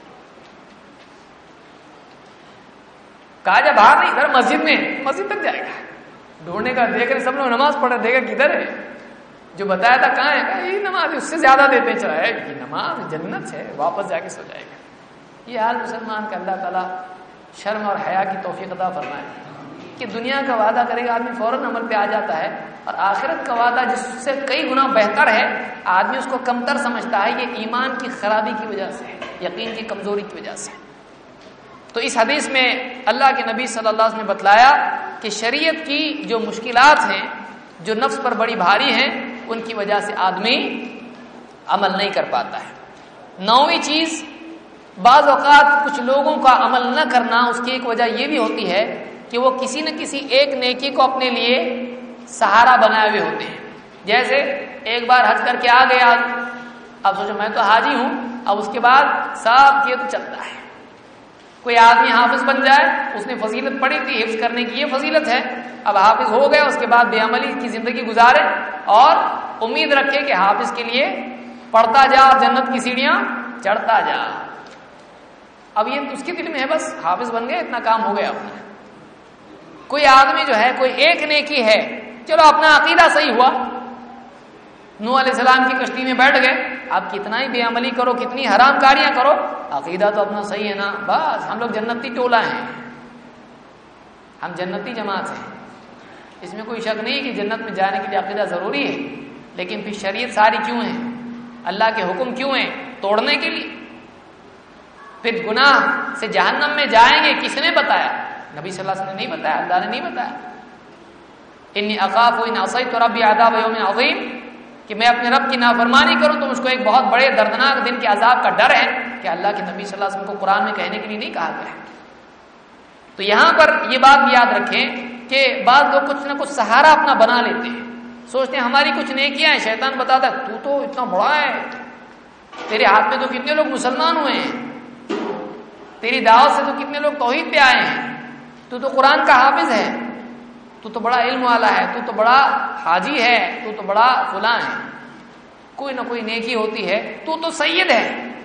کہا جائے باہر نہیں، گھر مسجد میں، مسجد تک جائے گا. ڈھونڈنے کا، دیکھ رہے سب لوگ نماز پڑھ رہے، دیکھا کدھر ہے؟ جو بتایا تھا کہاں ہے؟ یہ نماز اس سے زیادہ دیتے چلا ہے، یہ نماز جنت ہے، واپس جا کے سو جائے گا. یہ حال مسلمان کا اللہ تعالیٰ شرم اور حیا کی توفیق عطا فرمائے کہ دنیا کا وعدہ کرے گا آدمی فوراً عمل پہ آ جاتا ہے، اور آخرت کا وعدہ جس سے کئی گنا بہتر ہے آدمی اس کو کمتر سمجھتا ہے. یہ ایمان کی خرابی کی وجہ سے، یقین کی کمزوری کی وجہ سے. تو اس حدیث میں اللہ کے نبی صلی اللہ علیہ وسلم نے بتلایا کہ شریعت کی جو مشکلات ہیں، جو نفس پر بڑی بھاری ہیں، ان کی وجہ سے آدمی عمل نہیں کر پاتا ہے. نویں چیز، بعض اوقات کچھ لوگوں کا عمل نہ کرنا، اس کی ایک وجہ یہ بھی ہوتی ہے کہ وہ کسی نہ کسی ایک نیکی کو اپنے لیے سہارا بنائے ہوئے ہوتے ہیں. جیسے ایک بار حج کر کے آ گیا، اب سوچو میں تو حاجی ہوں، اب اس کے بعد سب کیے تو چلتا ہے. کوئی آدمی حافظ بن جائے، اس نے فضیلت پڑھی تھی حفظ کرنے کی، یہ فضیلت ہے، اب حافظ ہو گیا، اس کے بعد بے عملی کی زندگی گزارے اور امید رکھے کہ حافظ کے لیے پڑھتا جا اور جنت کی سیڑھیاں چڑھتا جا. اب یہ اس کے دل میں ہے بس حافظ بن گئے، اتنا کام ہو گیا اپنا. کوئی آدمی جو ہے، کوئی ایک نیکی ہے، چلو اپنا عقیدہ صحیح ہوا، نوح علیہ السلام کی کشتی میں بیٹھ گئے، اب کتنا ہی بے عملی کرو، کتنی حرام کاریاں کرو، عقیدہ تو اپنا صحیح ہے نا، بس ہم لوگ جنتی ٹولہ ہیں، ہم جنتی جماعت ہیں. اس میں کوئی شک نہیں کہ جنت میں جانے کے لیے عقیدہ ضروری ہے، لیکن پھر شریعت ساری کیوں ہے؟ اللہ کے حکم کیوں ہیں؟ توڑنے کے لیے. پھر گناہ سے جہنم میں جائیں گے، کس نے بتایا؟ نبی صلی اللہ علیہ وسلم نے نہیں بتایا، اللہ نے نہیں بتایا. انی اخاف ان عصیت ربی عذاب یوم عظیم، کہ میں اپنے رب کی نافرمانی کروں تو مجھ کو ایک بہت بڑے دردناک دن کے عذاب کا ڈر ہے، کہ اللہ کے نبی صلی اللہ علیہ وسلم کو قرآن میں کہنے کے لیے نہیں کہا گیا ہے. تو یہاں پر یہ بات بھی یاد رکھیں کہ بعض لوگ کچھ نہ کچھ سہارا اپنا بنا لیتے ہیں، سوچتے ہیں ہماری کچھ نیکیاں ہیں، شیطان بتاتا ہے تو تو اتنا بڑا ہے، تیرے ہاتھ میں تو کتنے لوگ مسلمان ہوئے ہیں، تیری دعوت سے تو کتنے لوگ توحید پہ آئے ہیں، تو تو قرآن کا حافظ ہے، تو تو بڑا علم والا ہے، تو تو بڑا حاجی ہے، تو تو بڑا فلاں ہے، کوئی نہ کوئی نیکی ہوتی ہے، تو تو سید ہے،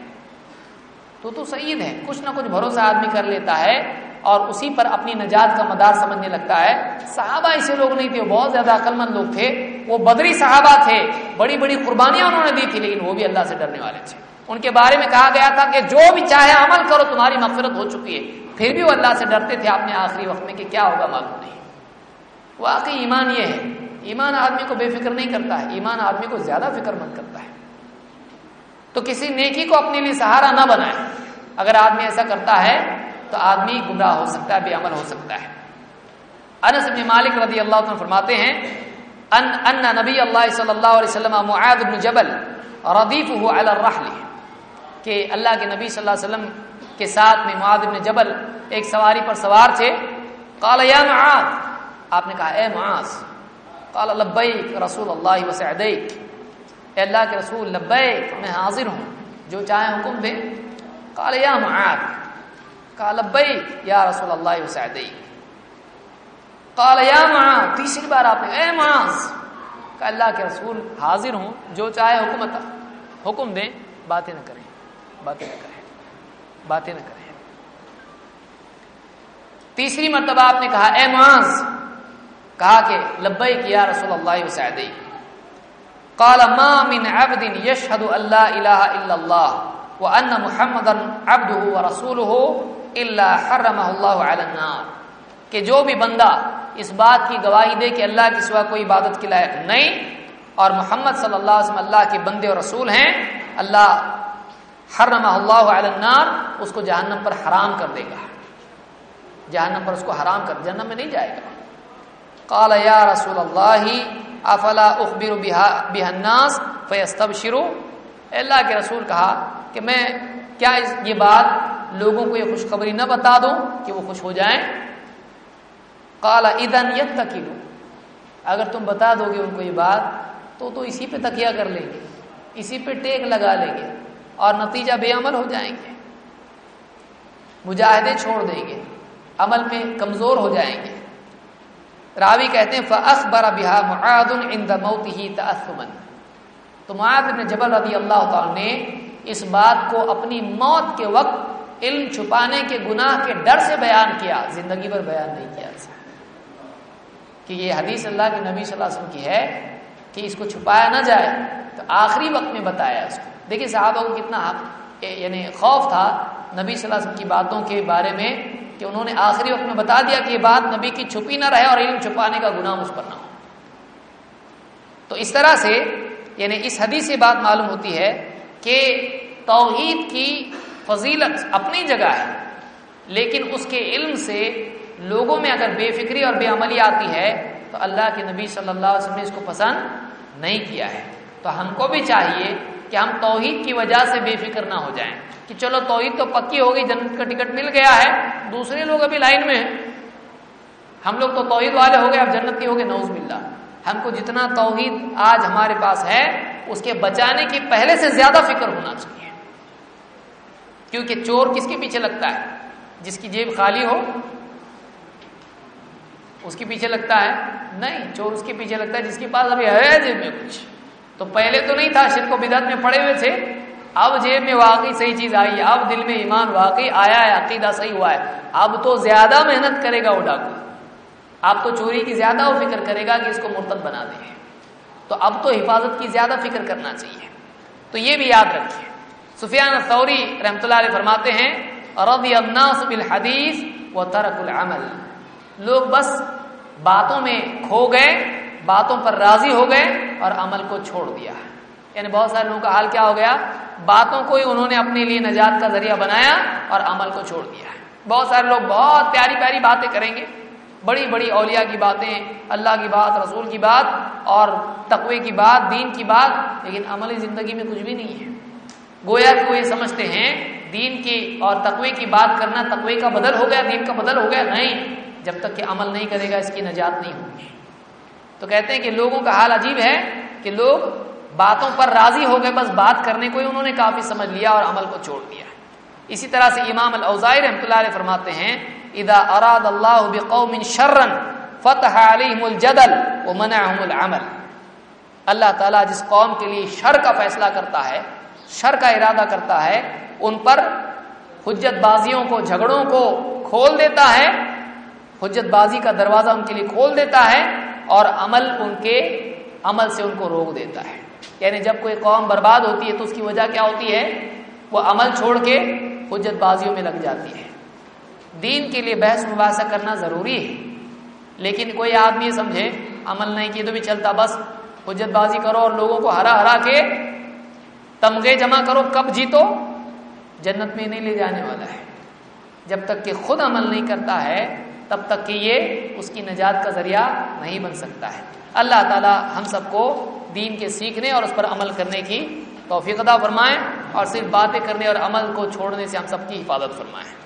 تو تو سید ہے. کچھ نہ کچھ بھروسہ آدمی کر لیتا ہے اور اسی پر اپنی نجات کا مدار سمجھنے لگتا ہے. صحابہ ایسے لوگ نہیں تھے، وہ بہت زیادہ عقل مند لوگ تھے، وہ بدری صحابہ تھے، بڑی بڑی قربانیاں انہوں نے دی تھی، لیکن وہ بھی اللہ سے ڈرنے والے تھے. ان کے بارے میں کہا گیا تھا کہ جو بھی چاہے عمل کرو تمہاری مغفرت ہو چکی ہے، پھر بھی وہ اللہ سے ڈرتے تھے اپنے آخری وقت میں کہ کیا ہوگا معلوم نہیں. واقعی ایمان یہ ہے، ایمان آدمی کو بے فکر نہیں کرتا ہے، ایمان آدمی کو زیادہ فکر مند کرتا ہے. تو کسی نیکی کو اپنے لیے سہارا نہ بنائے. اگر آدمی ایسا کرتا ہے تو آدمی گمراہ ہو سکتا ہے، بے عمل ہو سکتا ہے. انس بن مالک رضی اللہ عنہ فرماتے ہیں ان ان نبی اللہ صلی اللہ علیہ وسلم معاذ بن جبل ردیفہ علی الرحل، کہ اللہ کے نبی صلی اللہ علیہ وسلم کے ساتھ میں معاذ بن جبل ایک سواری پر سوار تھے. قال یا معاذ، آپ نے کہا اے معاذ. قال لبیک رسول اللہ وسعدیک، اے اللہ کے رسول لبیک، میں حاضر ہوں، جو چاہے حکم دیں. قال یا معاذ، قال لبیک یا رسول اللہ وسعدیک. قال یا معاذ، تیسری بار آپ نے اے معاذ، کہ اللہ کے رسول حاضر ہوں، جو چاہے حکم عطا حکم دیں، باتیں نہ کریں، باتیں نہ کریں، باتیں نہ کریں. تیسری مرتبہ آپ نے کہا اے معاذ، کہا کہ لبیک یا رسول اللہ وسعدیک. قال ما من عبد يشهد ان لا اله الا الله وان محمدا عبده ورسوله الا حرمه الله على النار، کہ جو بھی بندہ اس بات کی گواہی دے کہ اللہ کے سوا کوئی عبادت کے لائق نہیں اور محمد صلی اللہ علیہ وسلم اللہ کے بندے اور رسول ہیں، اللہ حرمہ اللہ علی النار، اس کو جہنم پر حرام کر دے گا، جہنم پر اس کو حرام کر، جہنم میں نہیں جائے گا. قال یا رسول اللہ افلا اخبر بها بها الناس فيستبشروا، اللہ کے رسول کہا کہ میں کیا یہ بات لوگوں کو یہ خوشخبری نہ بتا دوں کہ وہ خوش ہو جائیں. قال اذن يتكلوا، اگر تم بتا دو گے ان کو یہ بات تو تو اسی پہ تکیہ کر لیں گے، اسی پہ ٹیک لگا لیں گے اور نتیجہ بے عمل ہو جائیں گے، مجاہدے چھوڑ دیں گے، عمل میں کمزور ہو جائیں گے. راوی کہتے ہیں فاخبر بها معاذ عند موته تاثما، تو معاذ بن جبل رضی اللہ تعالی نے اس بات کو اپنی موت کے وقت علم چھپانے کے گناہ کے ڈر سے بیان کیا، زندگی بھر بیان نہیں کیا کہ یہ حدیث اللہ کے نبی صلی اللہ علیہ وسلم کی ہے کہ اس کو چھپایا نہ جائے، تو آخری وقت میں بتایا اس کو. دیکھیں صحابہ کو کتنا یعنی خوف تھا نبی صلی اللہ علیہ وسلم کی باتوں کے بارے میں کہ انہوں نے آخری وقت میں بتا دیا کہ یہ بات نبی کی چھپی نہ رہے اور علم چھپانے کا گناہ مجھ پر نہ ہو. تو اس طرح سے یعنی اس حدیث سے بات معلوم ہوتی ہے کہ توحید کی فضیلت اپنی جگہ ہے، لیکن اس کے علم سے لوگوں میں اگر بے فکری اور بے عملی آتی ہے تو اللہ کے نبی صلی اللہ علیہ وسلم نے اس کو پسند نہیں کیا ہے. تو ہم کو بھی چاہیے کہ ہم توحید کی وجہ سے بے فکر نہ ہو جائیں کہ چلو توحید تو پکی ہوگی، جنت کا ٹکٹ مل گیا ہے، دوسرے لوگ ابھی لائن میں ہیں، ہم لوگ تو توحید والے ہو گئے، اب جنت کی ہو گئے، نعوذ باللہ. ہم کو جتنا توحید آج ہمارے پاس ہے اس کے بچانے کی پہلے سے زیادہ فکر ہونا چاہیے، کیونکہ چور کس کے پیچھے لگتا ہے؟ جس کی جیب خالی ہو اس کے پیچھے لگتا ہے؟ نہیں، چور اس کے پیچھے لگتا ہے جس کے پاس ابھی ہے جیب میں کچھ. تو پہلے تو نہیں تھا، شرک و بدعت میں پڑے ہوئے تھے، اب جیب میں واقعی صحیح چیز آئی ہے، اب دل میں ایمان واقعی آیا ہے، عقیدہ صحیح ہوا ہے، اب تو زیادہ محنت کرے گا وہ ڈاکو، اب تو چوری کی زیادہ وہ فکر کرے گا کہ اس کو مرتد بنا دیں. تو اب تو حفاظت کی زیادہ فکر کرنا چاہیے. تو یہ بھی یاد رکھیے. سفیان الثوری رحمۃ اللہ علیہ فرماتے ہیں رضی الناس بالحدیث وترک العمل، لوگ بس باتوں میں کھو گئے، باتوں پر راضی ہو گئے اور عمل کو چھوڑ دیا. یعنی بہت سارے لوگوں کا حال کیا ہو گیا، باتوں کو ہی انہوں نے اپنے لیے نجات کا ذریعہ بنایا اور عمل کو چھوڑ دیا ہے۔ بہت سارے لوگ بہت پیاری پیاری باتیں کریں گے، بڑی بڑی اولیاء کی باتیں، اللہ کی بات، رسول کی بات اور تقوی کی بات، دین کی بات، لیکن عملی زندگی میں کچھ بھی نہیں ہے۔ گویا کہ وہ یہ سمجھتے ہیں دین کی اور تقوی کی بات کرنا تقوی کا بدل ہو گیا، دین کا بدل ہو گیا۔ نہیں، جب تک کہ عمل نہیں کرے گا اس کی نجات نہیں ہوگی۔ تو کہتے ہیں کہ لوگوں کا حال عجیب ہے کہ لوگ باتوں پر راضی ہو گئے، بس بات کرنے کو ہی انہوں نے کافی سمجھ لیا اور عمل کو چھوڑ دیا۔ اسی طرح سے امام الاوزاعی رحمۃ اللہ علیہ فرماتے ہیں اذا اراد اللہ بقوم شرا فتح علیہم الجدل ومنعهم العمل، اللہ تعالیٰ جس قوم کے لیے شر کا فیصلہ کرتا ہے، شر کا ارادہ کرتا ہے، ان پر حجت بازیوں کو، جھگڑوں کو کھول دیتا ہے، حجت بازی کا دروازہ ان کے لیے کھول دیتا ہے اور عمل ان کے عمل سے ان کو روک دیتا ہے۔ یعنی جب کوئی قوم برباد ہوتی ہے تو اس کی وجہ کیا ہوتی ہے؟ وہ عمل چھوڑ کے حجت بازیوں میں لگ جاتی ہے۔ دین کے لیے بحث مباحثہ کرنا ضروری ہے، لیکن کوئی آدمی یہ سمجھے عمل نہیں کیے تو بھی چلتا، بس حجت بازی کرو اور لوگوں کو ہرا ہرا کے تمغے جمع کرو، کب جیتو؟ جنت میں نہیں لے جانے والا ہے۔ جب تک کہ خود عمل نہیں کرتا ہے تب تک کہ یہ اس کی نجات کا ذریعہ نہیں بن سکتا ہے۔ اللہ تعالی ہم سب کو دین کے سیکھنے اور اس پر عمل کرنے کی توفیق عطا فرمائے، اور صرف باتیں کرنے اور عمل کو چھوڑنے سے ہم سب کی حفاظت فرمائے۔